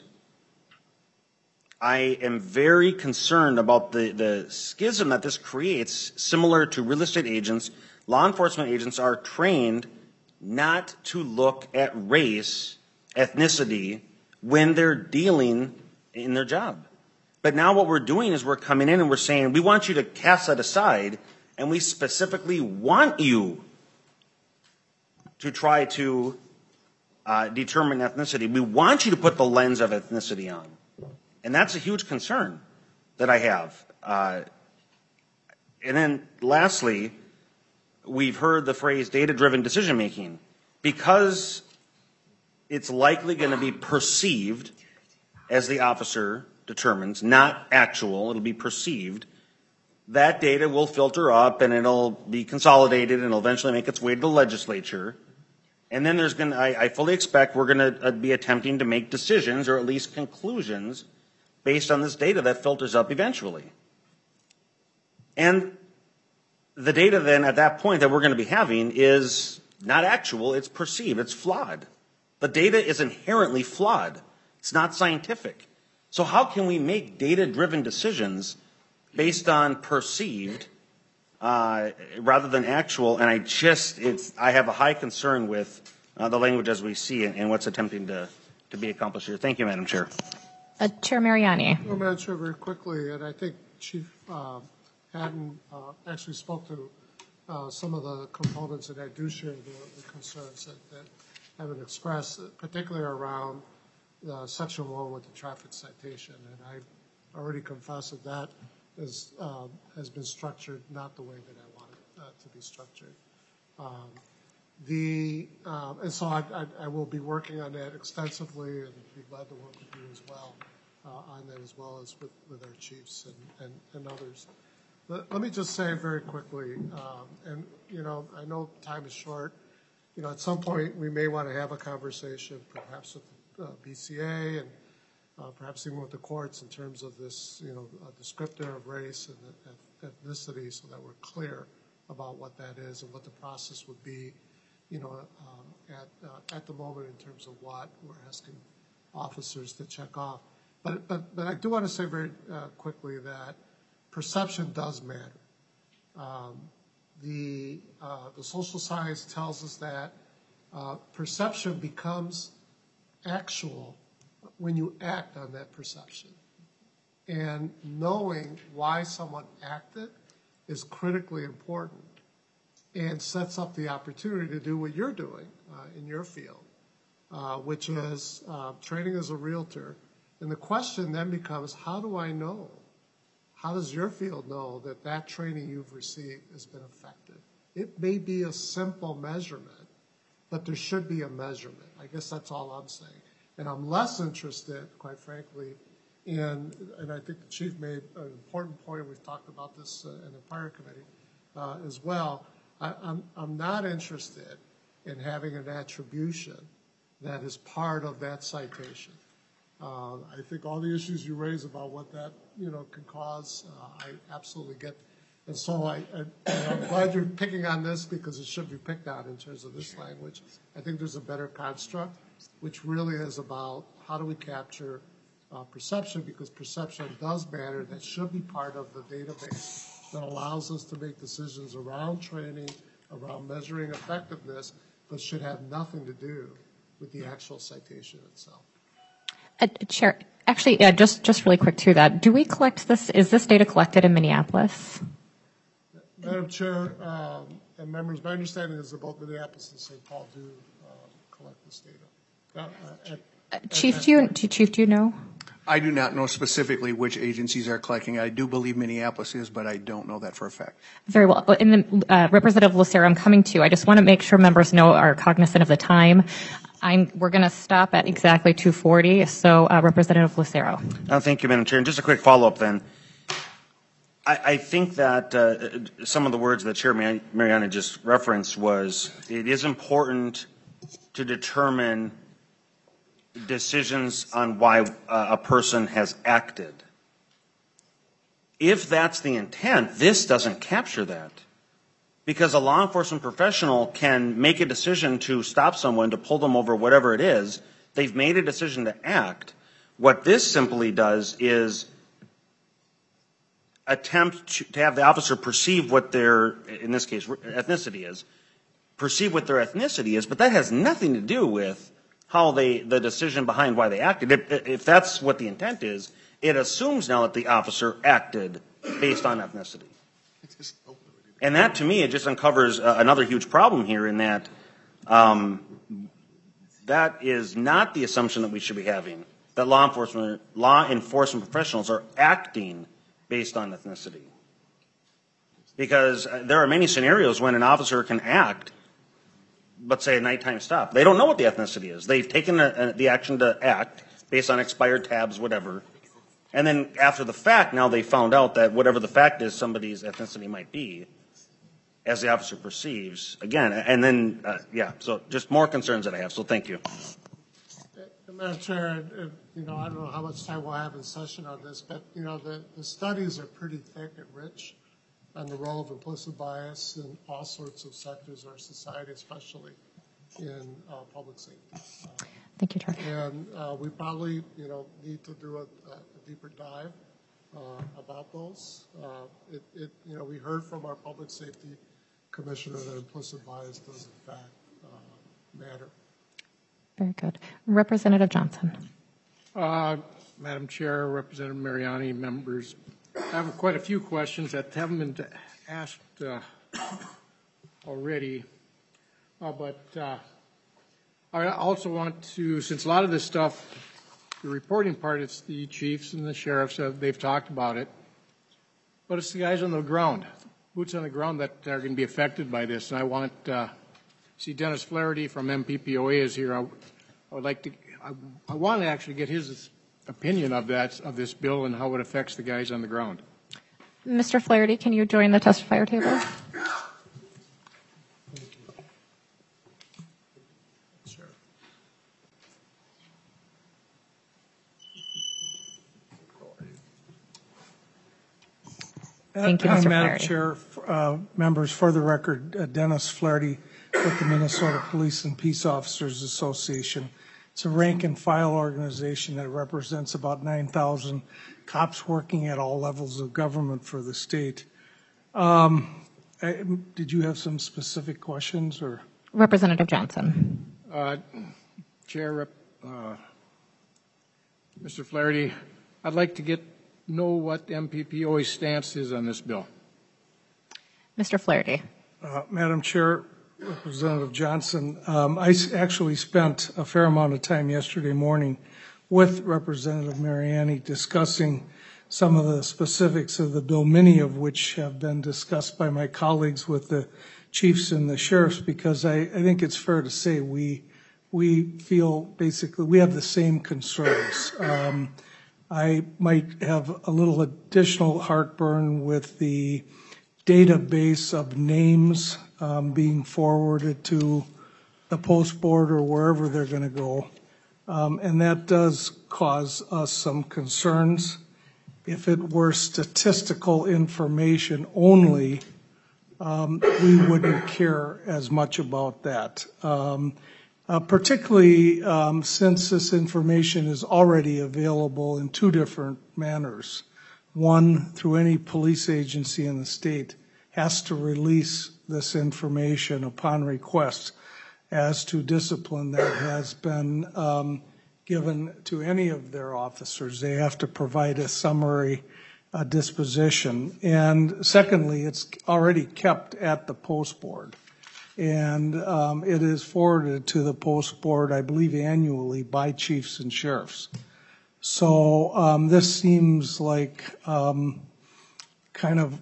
Speaker 14: I am very concerned about the schism that this creates, similar to real estate agents. Law enforcement agents are trained not to look at race, ethnicity, when they're dealing in their job. But now what we're doing is we're coming in and we're saying, we want you to cast that aside, and we specifically want you to try to determine ethnicity. We want you to put the lens of ethnicity on. And that's a huge concern that I have. And then lastly, we've heard the phrase data-driven decision-making. Because it's likely going to be perceived as the officer determines, not actual, it'll be perceived, that data will filter up and it'll be consolidated and it'll eventually make its way to the legislature. And then there's going to, I fully expect we're going to be attempting to make decisions or at least conclusions based on this data that filters up eventually. And the data then at that point that we're going to be having is not actual, it's perceived, it's flawed. The data is inherently flawed. It's not scientific. So how can we make data-driven decisions based on perceived rather than actual? And I have a high concern with the language as we see it and what's attempting to be accomplished here. Thank you, Madam Chair.
Speaker 5: Chair Mariani.
Speaker 1: Well, Madam Chair, very quickly, and I think Chief Haddon actually spoke to some of the components, and I do share the concerns that have been expressed, particularly around Section 1 with the traffic citation. And I already confessed that that has been structured not the way that I want it to be structured. And so I will be working on that extensively and be glad to work with you as well on that, as well as with our chiefs and others. Let me just say very quickly, and I know time is short. At some point we may want to have a conversation, perhaps with BCA and perhaps even with the courts in terms of this, a descriptor of race and ethnicity, so that we're clear about what that is and what the process would be, at the moment in terms of what we're asking officers to check off. But I do want to say very quickly that perception does matter. The social science tells us that perception becomes actual when you act on that perception. And knowing why someone acted is critically important and sets up the opportunity to do what you're doing in your field, which is training as a realtor. And the question then becomes, how do I know? How does your field know that that training you've received has been effective? It may be a simple measurement, but there should be a measurement. I guess that's all I'm saying. And I'm less interested, quite frankly, and I think the chief made an important point. We've talked about this in the prior committee as well. I'm not interested in having an attribution that is part of that citation. I think all the issues you raise about what that can cause, I absolutely get. And so I'm glad you're picking on this, because it should be picked on in terms of this language. I think there's a better construct, which really is about how do we capture perception, because perception does matter. That should be part of the database that allows us to make decisions around training, around measuring effectiveness, but should have nothing to do with the actual citation itself.
Speaker 5: Chair, actually, just really quick to that. Do we collect this? Is this data collected in Minneapolis?
Speaker 1: Madam Chair and members, my understanding is that both Minneapolis and St. Paul do collect this data.
Speaker 5: Chief, do you know?
Speaker 13: I do not know specifically which agencies are collecting. I do believe Minneapolis is, but I don't know that for a fact.
Speaker 5: Very well. In the Representative Lucero, I'm coming to you. I just want to make sure members are cognizant of the time. We're going to stop at exactly 2:40. So, Representative Lucero.
Speaker 14: Thank you, Madam Chair. And just a quick follow-up then. I think that some of the words that Chair Mariani just referenced was, it is important to determine decisions on why a person has acted. if that's the intent, this doesn't capture that. Because a law enforcement professional can make a decision to stop someone, to pull them over, whatever it is. They've made a decision to act. What this simply does is attempt to have the officer perceive what their, in this case, ethnicity is, perceive what their ethnicity is, but that has nothing to do with how the decision behind why they acted. If that's what the intent is, it assumes now that the officer acted based on ethnicity. And that, to me, it just uncovers another huge problem here in that that is not the assumption that we should be having, that law enforcement professionals are acting based on ethnicity. Because there are many scenarios when an officer can act, let's say a nighttime stop. They don't know what the ethnicity is. They've taken the action to act based on expired tabs, whatever. And then after the fact, now they found out that whatever the fact is, somebody's ethnicity might be, as the officer perceives. Again, and then, so just more concerns that I have, so thank you.
Speaker 1: Madam Chair, I don't know how much time we'll have in session on this, but, the studies are pretty thick and rich on the role of implicit bias in all sorts of sectors of our society, especially in public safety.
Speaker 5: Thank you, Chair.
Speaker 1: And we probably, need to do a deeper dive about those. We heard from our public safety commissioner that implicit bias does in fact matter.
Speaker 5: Very good. Representative Johnson.
Speaker 2: Madam Chair, Representative Mariani, members, I have quite a few questions that haven't been asked already, but I also want to, since a lot of this stuff, the reporting part, it's the chiefs and the sheriffs, they've talked about it, but it's the guys on the ground, boots on the ground that are going to be affected by this. And I want see Dennis Flaherty from MPPOA is here. I would like to, I want to actually get his opinion of this bill and how it affects the guys on the ground.
Speaker 5: Mr. Flaherty, can you join the testifier table? Thank you, Mr.
Speaker 15: Madam
Speaker 5: Flaherty.
Speaker 15: Chair, members, for the record, Dennis Flaherty with the Minnesota Police and Peace Officers Association. It's a rank and file organization that represents about 9,000 cops working at all levels of government for the state. Did you have some specific questions, or?
Speaker 5: Representative Johnson.
Speaker 2: Chair, Mr. Flaherty, I'd like to know what MPPOA's stance is on this bill.
Speaker 5: Mr. Flaherty.
Speaker 15: Madam Chair, Representative Johnson, I actually spent a fair amount of time yesterday morning with Representative Mariani discussing some of the specifics of the bill, many of which have been discussed by my colleagues with the chiefs and the sheriffs, because I think it's fair to say we feel basically we have the same concerns. I might have a little additional heartburn with the database of names being forwarded to the post board or wherever they're going to go. And that does cause us some concerns. If it were statistical information only, we wouldn't care as much about that. Particularly since this information is already available in two different manners. One, through any police agency in the state, has to release this information upon request as to discipline that has been given to any of their officers. They have to provide a summary disposition. And secondly, it's already kept at the post board. And it is forwarded to the post board, I believe, annually by chiefs and sheriffs. So this seems like kind of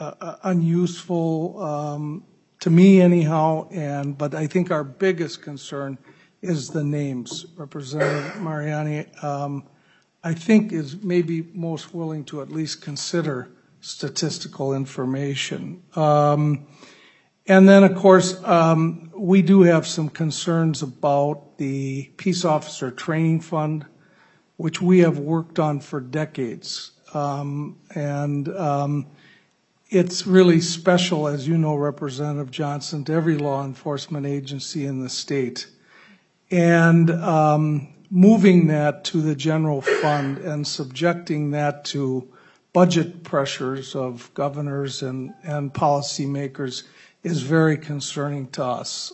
Speaker 15: unuseful to me anyhow, but I think our biggest concern is the names. Representative Mariani, I think, is maybe most willing to at least consider statistical information. And then, of course, we do have some concerns about the Peace Officer Training Fund, which we have worked on for decades. It's really special, as you know, Representative Johnson, to every law enforcement agency in the state. And moving that to the general fund and subjecting that to budget pressures of governors and policymakers is very concerning to us.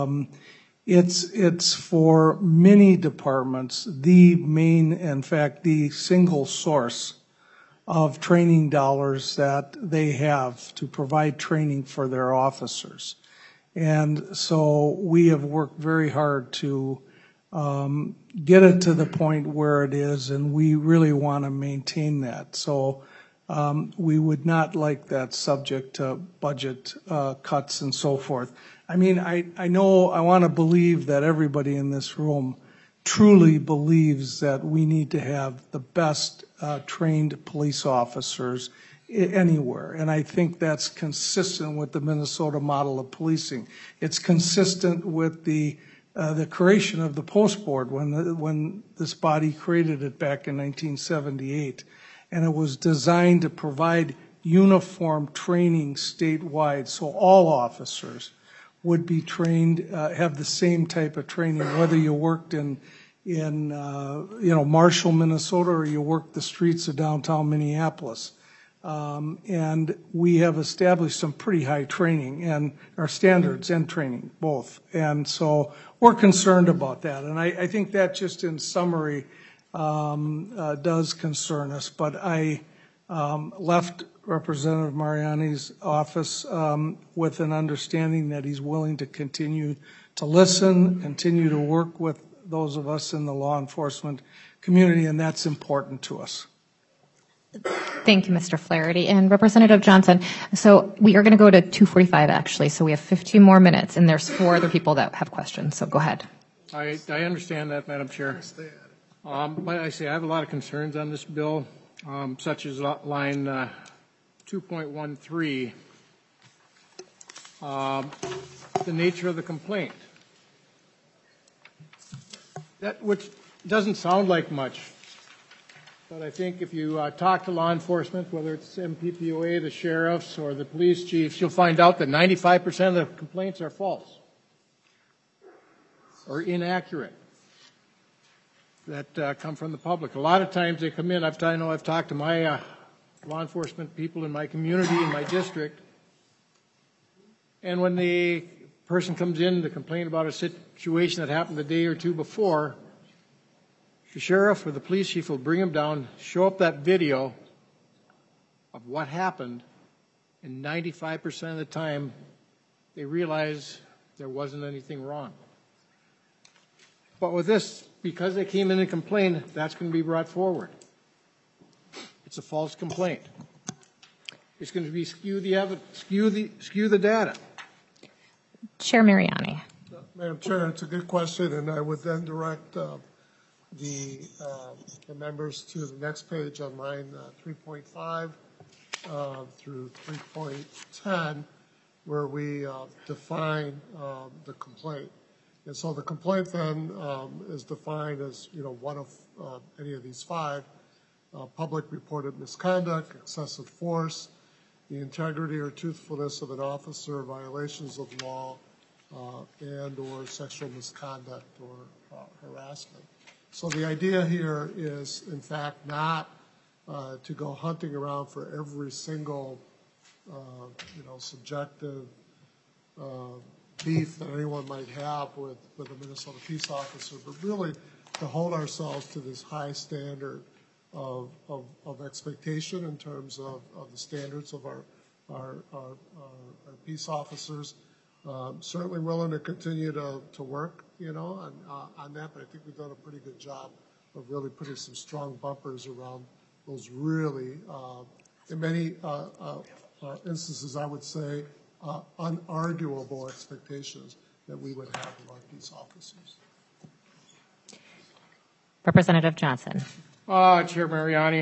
Speaker 15: It's for many departments the main, in fact, the single source of training dollars that they have to provide training for their officers. And so we have worked very hard to get it to the point where it is, and we really want to maintain that. So we would not like that subject to budget cuts and so forth. I mean, I know, I want to believe that everybody in this room truly believes that we need to have the best trained police officers anywhere. And I think that's consistent with the Minnesota model of policing. It's consistent with the creation of the Post Board when this body created it back in 1978. And it was designed to provide uniform training statewide so all officers would be trained, have the same type of training, whether you worked in Marshall, Minnesota, or you worked the streets of downtown Minneapolis. And we have established some pretty high training and our standards and training, both. And so we're concerned about that. And I think that just in summary does concern us. But I left Representative Mariani's office with an understanding that he's willing to continue to listen, continue to work with those of us in the law enforcement community, and that's important to us.
Speaker 5: Thank you, Mr. Flaherty. And Representative Johnson, so we are going to go to 2:45 actually, so we have 15 more minutes, and there's 4 other people that have questions, so go ahead.
Speaker 2: I understand that, Madam Chair. But I say I have a lot of concerns on this bill, such as line 2.13, the nature of the complaint. That which doesn't sound like much, but I think if you talk to law enforcement, whether it's MPPOA, the sheriffs, or the police chiefs, you'll find out that 95% of the complaints are false or inaccurate that come from the public. A lot of times they come in, I know I've talked to my law enforcement people in my community, in my district, and when the person comes in to complain about a situation that happened the day or two before, the sheriff or the police chief will bring them down, show up that video of what happened, and 95% of the time they realize there wasn't anything wrong. But with this, because they came in and complained, that's going to be brought forward. It's a false complaint. It's going to be skew the data.
Speaker 5: Chair Mariani.
Speaker 1: Madam Chair, it's a good question, and I would then direct the members to the next page on line 3.5 through 3.10, where we define the complaint. And so the complaint then is defined as, one of any of these 5: public reported misconduct, excessive force, the integrity or truthfulness of an officer, violations of law, and or sexual misconduct or harassment. So the idea here is, in fact, not to go hunting around for every single, subjective beef that anyone might have with a Minnesota peace officer, but really to hold ourselves to this high standard of expectation in terms of the standards of our peace officers. Certainly willing to continue to work, on that, but I think we've done a pretty good job of really putting some strong bumpers around those really, in many instances, I would say, unarguable expectations that we would have of our peace officers.
Speaker 5: Representative Johnson.
Speaker 2: Chair Mariani,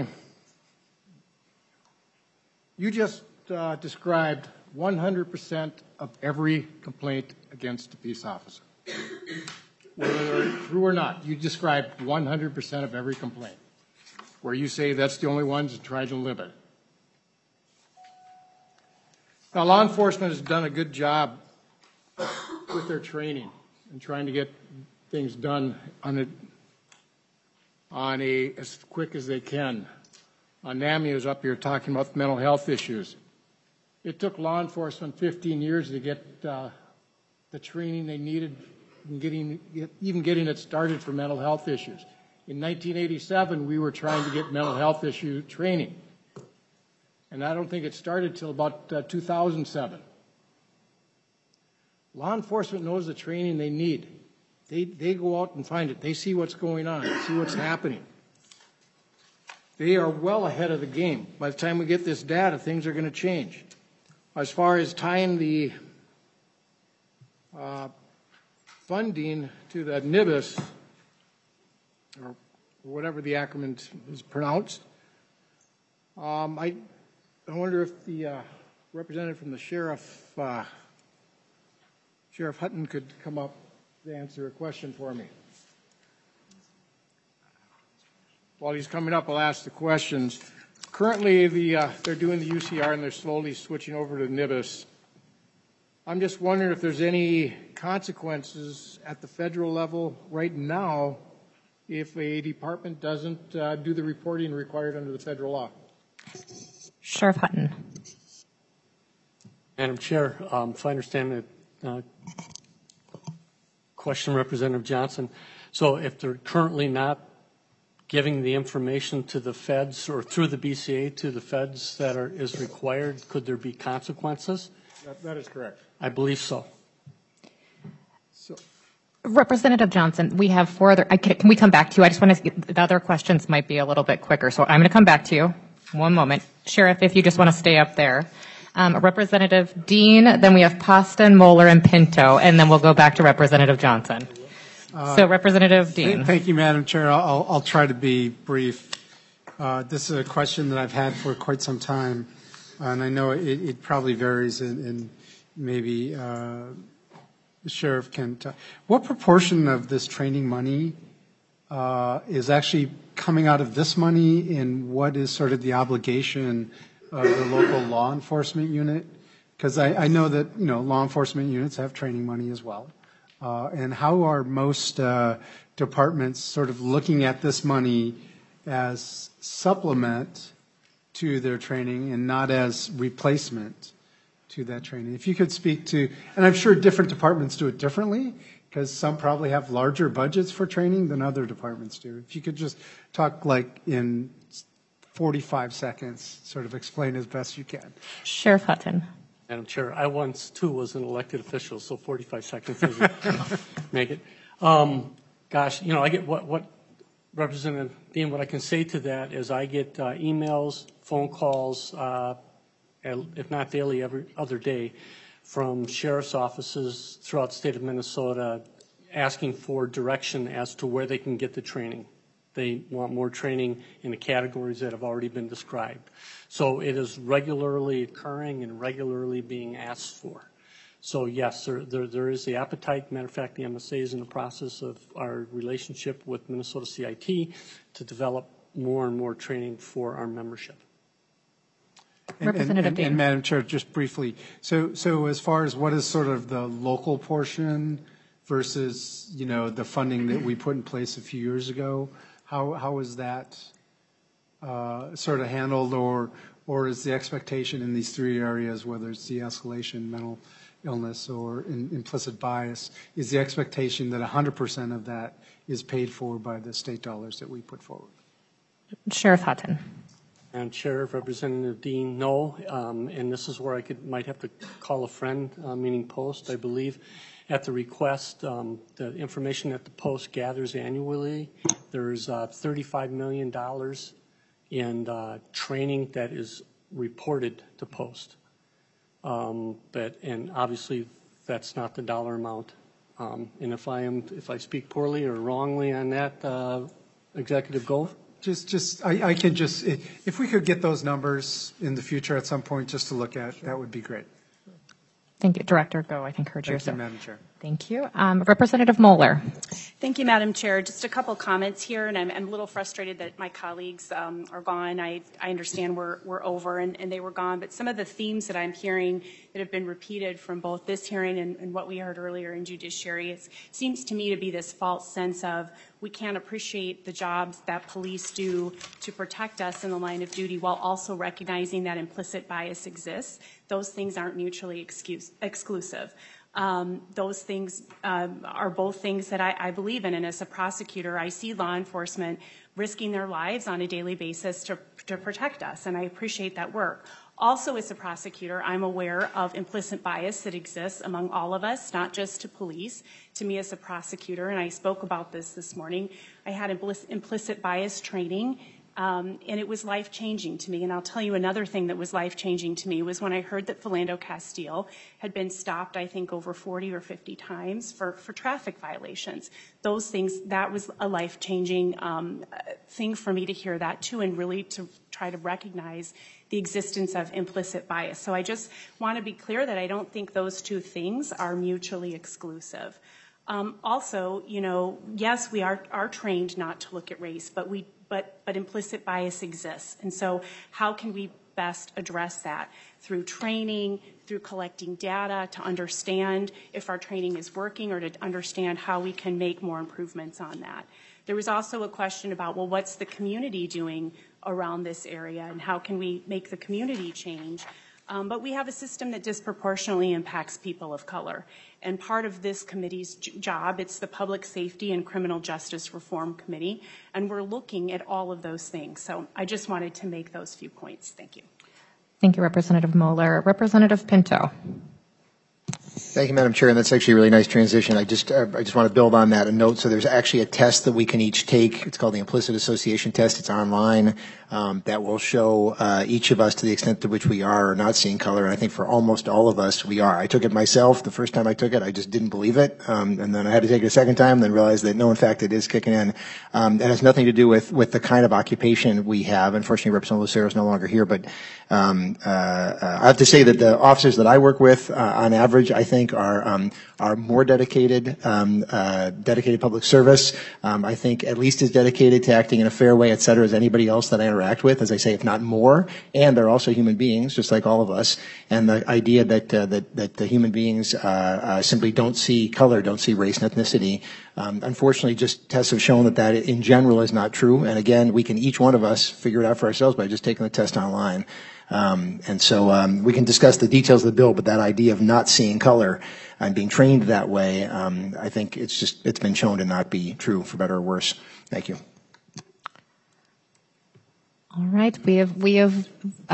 Speaker 2: you just described 100% of every complaint against a peace officer. Whether true or not, you described 100% of every complaint. where you say that's the only ones that try to limit. Now, law enforcement has done a good job with their training and trying to get things done on as quick as they can. NAMI was up here talking about mental health issues. It took law enforcement 15 years to get the training they needed, and even getting it started for mental health issues. In 1987, we were trying to get mental health issue training, and I don't think it started till about 2007. Law enforcement knows the training they need. They go out and find it. They see what's going on, see what's happening. They are well ahead of the game. By the time we get this data, things are going to change. As far as tying the funding to the NIBIS, or whatever the acronym is pronounced, I wonder if the representative from the Sheriff Hutton could come up to answer a question for me. While he's coming up, I'll ask the questions. Currently, they're doing the UCR and they're slowly switching over to NIBIS. I'm just wondering if there's any consequences at the federal level right now if a department doesn't do the reporting required under the federal law.
Speaker 5: Sheriff Hutton.
Speaker 16: Madam Chair, if I understand the question, Representative Johnson, so if they're currently not giving the information to the feds or through the BCA to the feds that is required, could there be consequences?
Speaker 2: That is correct.
Speaker 16: I believe so.
Speaker 5: Representative Johnson, we have 4 other, can we come back to you? I just want to, the other questions might be a little bit quicker, so I'm going to come back to you. One moment. Sheriff, if you just want to stay up there. Representative Dean, then we have Poston, Moeller, and Pinto, and then we'll go back to Representative Johnson. So Representative Dean.
Speaker 7: Thank you, Madam Chair. I'll try to be brief. This is a question that I've had for quite some time, and I know it probably varies, and maybe the Sheriff can tell. What proportion of this training money is actually coming out of this money, and what is sort of the obligation of the local law enforcement unit? Because I know that, law enforcement units have training money as well. And how are most departments sort of looking at this money as supplement to their training and not as replacement to that training? If you could speak to, and I'm sure different departments do it differently, because some probably have larger budgets for training than other departments do. If you could just talk like in 45 seconds, sort of explain as best you can.
Speaker 5: Sheriff Hutton.
Speaker 16: Madam Chair, I once too was an elected official, so 45 seconds doesn't make it. I get what Representative Dean, what I can say to that is I get emails, phone calls, if not daily, every other day, from sheriff's offices throughout the state of Minnesota asking for direction as to where they can get the training. They want more training in the categories that have already been described. So it is regularly occurring and regularly being asked for. So yes, there is the appetite. Matter of fact, the MSA is in the process of our relationship with Minnesota CIT to develop more and more training for our membership.
Speaker 5: Representative Dean.
Speaker 7: And Madam Chair, just briefly, so as far as what is sort of the local portion versus, the funding that we put in place a few years ago, how is that sort of handled, or is the expectation in these 3 areas, whether it's de-escalation, mental illness, or implicit bias, is the expectation that 100% of that is paid for by the state dollars that we put forward?
Speaker 5: Sheriff Hutton.
Speaker 16: And Chair, Representative Dean, no, and this is where I might have to call a friend, meaning Post, I believe. At the request, the information that the Post gathers annually, there's $35 million in training that is reported to Post. And obviously that's not the dollar amount. And if I speak poorly or wrongly on that, Executive Gove?
Speaker 7: I can just, if we could get those numbers in the future at some point just to look at, that would be great.
Speaker 5: Thank you. Director Go, I think, heard you.
Speaker 7: Thank you, Madam Chair.
Speaker 5: Thank you. Representative Moeller.
Speaker 17: Thank you, Madam Chair. Just a couple comments here, and I'm a little frustrated that my colleagues are gone. I understand we're over and they were gone, but some of the themes that I'm hearing that have been repeated from both this hearing and what we heard earlier in judiciary, it seems to me to be this false sense of we can't appreciate the jobs that police do to protect us in the line of duty while also recognizing that implicit bias exists. Those things aren't mutually exclusive. Those things are both things that I believe in. And as a prosecutor, I see law enforcement risking their lives on a daily basis to protect us. And I appreciate that work. Also, as a prosecutor, I'm aware of implicit bias that exists among all of us, not just to police. To me as a prosecutor, and I spoke about this morning, I had implicit bias training. And it was life-changing to me. And I'll tell you another thing that was life-changing to me was when I heard that Philando Castile had been stopped, I think, over 40 or 50 times for traffic violations. Those things, that was a life-changing thing for me to hear that, too, and really to try to recognize the existence of implicit bias. So I just want to be clear that I don't think those two things are mutually exclusive. Also, you know, yes, we are trained not to look at race, but implicit bias exists. And so how can we best address that? Through training, through collecting data to understand if our training is working or to understand how we can make more improvements on that. There was also a question about, well, what's the community doing around this area and how can we make the community change? But we have a system that disproportionately impacts people of color. And part of this committee's job, it's the Public Safety and Criminal Justice Reform Committee, and we're looking at all of those things. So I just wanted to make those few points. Thank you.
Speaker 5: Thank you, Representative Moeller. Representative Pinto.
Speaker 18: Thank you, Madam Chair, and that's actually a really nice transition. I just want to build on that and note, so there's actually a test that we can each take. It's called the Implicit Association Test. It's online. That will show each of us to the extent to which we are or not seeing color. And I think for almost all of us, we are. I took it myself. The first time I took it, I just didn't believe it. And then I had to take it a second time, then realized that no, in fact, it is kicking in. That has nothing to do with the kind of occupation we have. Unfortunately, Representative Lucero is no longer here, but I have to say that the officers that I work with, on average, I think are more dedicated public service. I think at least as dedicated to acting in a fair way, et cetera, as anybody else that I interact with, as I say, if not more. And they're also human beings, just like all of us. And the idea that the human beings simply don't see color, don't see race and ethnicity, unfortunately, just tests have shown that in general is not true. And again, we can each one of us figure it out for ourselves by just taking the test online. And so we can discuss the details of the bill, but that idea of not seeing color and being trained that way, I think it's been shown to not be true, for better or worse. Thank you.
Speaker 5: All right, we have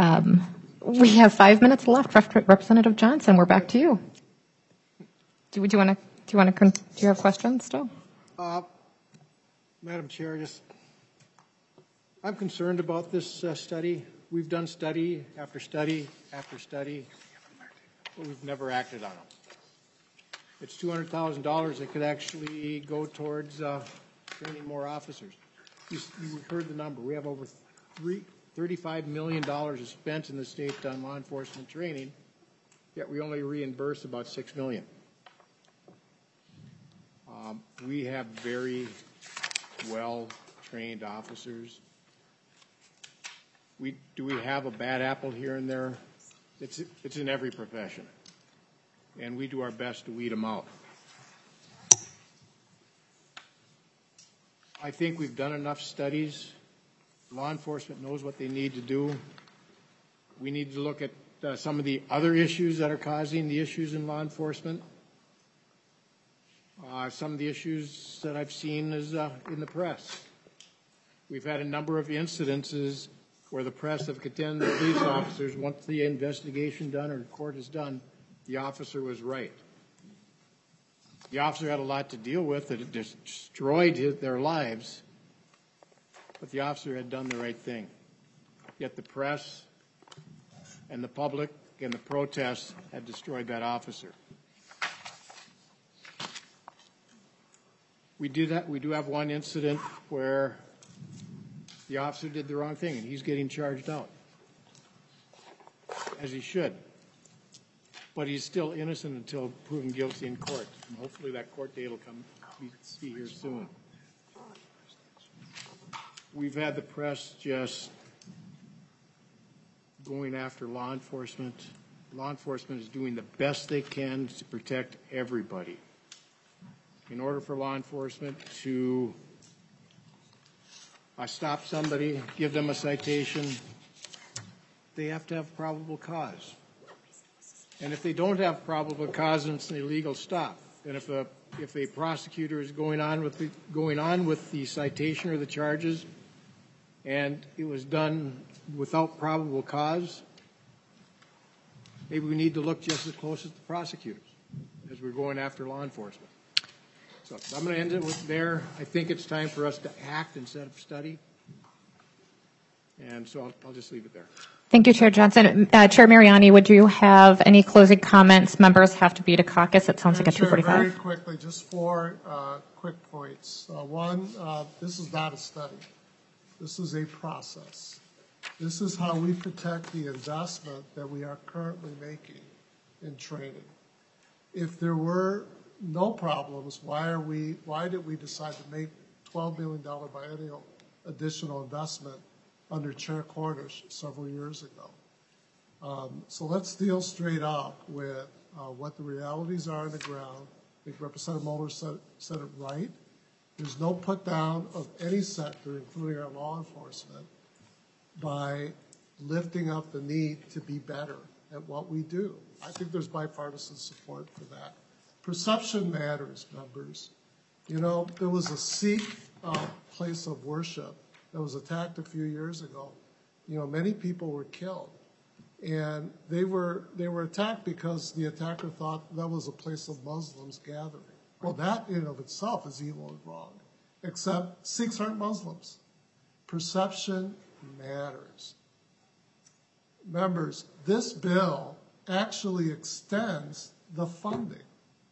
Speaker 5: 5 minutes left. Representative Johnson, we're back to you. Do you have questions still?
Speaker 2: Madam Chair, I'm concerned about this study. We've done study after study after study, but we've never acted on them. It's $200,000 that could actually go towards training more officers. You heard the number. We have over $35 million is spent in the state on law enforcement training, yet we only reimburse about $6 million. We have very well-trained officers. Do we have a bad apple here and there? It's in every profession, and we do our best to weed them out. I think we've done enough studies. Law enforcement knows what they need to do. We need to look at some of the other issues that are causing the issues in law enforcement. Some of the issues that I've seen is in the press. We've had a number of incidences where the press have contended that police officers, once the investigation done or the court is done, the officer was right. The officer had a lot to deal with. It destroyed their lives, but the officer had done the right thing. Yet the press and the public and the protests had destroyed that officer. We do have one incident where the officer did the wrong thing, and he's getting charged out, as he should. But he's still innocent until proven guilty in court. And hopefully that court date will be here soon. We've had the press just going after law enforcement. Law enforcement is doing the best they can to protect everybody. In order for law enforcement to stop somebody, give them a citation, they have to have probable cause. And if they don't have probable cause, it's an illegal stop. And if a prosecutor is going on with the citation or the charges, and it was done without probable cause, maybe we need to look just as close as the prosecutors as we're going after law enforcement. So I'm going to end it with there. I think it's time for us to act instead of study. And so I'll just leave it there.
Speaker 5: Thank you, Chair Johnson. Chair Mariani, would you have any closing comments? Members have to be to caucus. It sounds like a 2:45.
Speaker 1: Very quickly, just 4 quick points. One, this is not a study. This is a process. This is how we protect the investment that we are currently making in training. If there were no problems, why did we decide to make $12 million biennial additional investment under Chair Cornish several years ago? So let's deal straight up with what the realities are on the ground. I think Representative Mulder said it right. There's no put down of any sector, including our law enforcement, by lifting up the need to be better at what we do. I think there's bipartisan support for that. Perception matters, members. You know, there was a Sikh place of worship that was attacked a few years ago. You know, many people were killed. And they were attacked because the attacker thought that was a place of Muslims gathering. Well, that in and of itself is evil and wrong, except Sikhs aren't Muslims. Perception matters. Members, this bill actually extends the funding.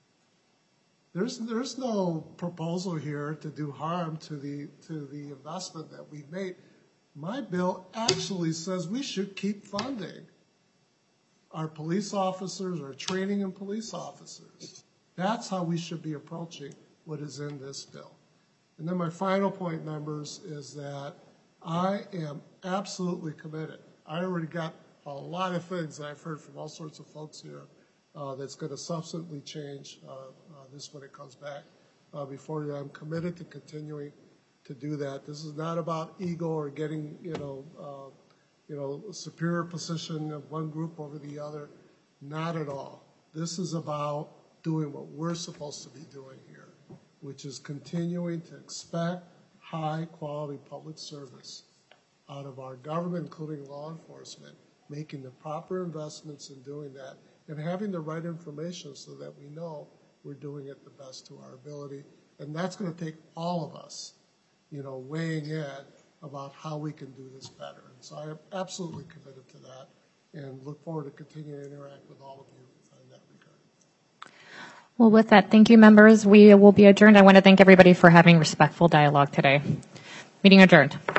Speaker 1: There's no proposal here to do harm to the investment that we've made. My bill actually says we should keep funding our police officers, our training in police officers. That's how we should be approaching what is in this bill. And then my final point, members, is that I am absolutely committed. I already got a lot of things that I've heard from all sorts of folks here that's going to substantially change this when it comes back before you. I'm committed to continuing to do that. This is not about ego or getting, a superior position of one group over the other. Not at all. This is about doing what we're supposed to be doing here, which is continuing to expect high-quality public service out of our government, including law enforcement, making the proper investments in doing that, and having the right information so that we know we're doing it the best to our ability. And that's going to take all of us, weighing in about how we can do this better. And so I am absolutely committed to that and look forward to continuing to interact with all of you in that regard.
Speaker 5: Well, with that, thank you, members. We will be adjourned. I want to thank everybody for having respectful dialogue today. Meeting adjourned.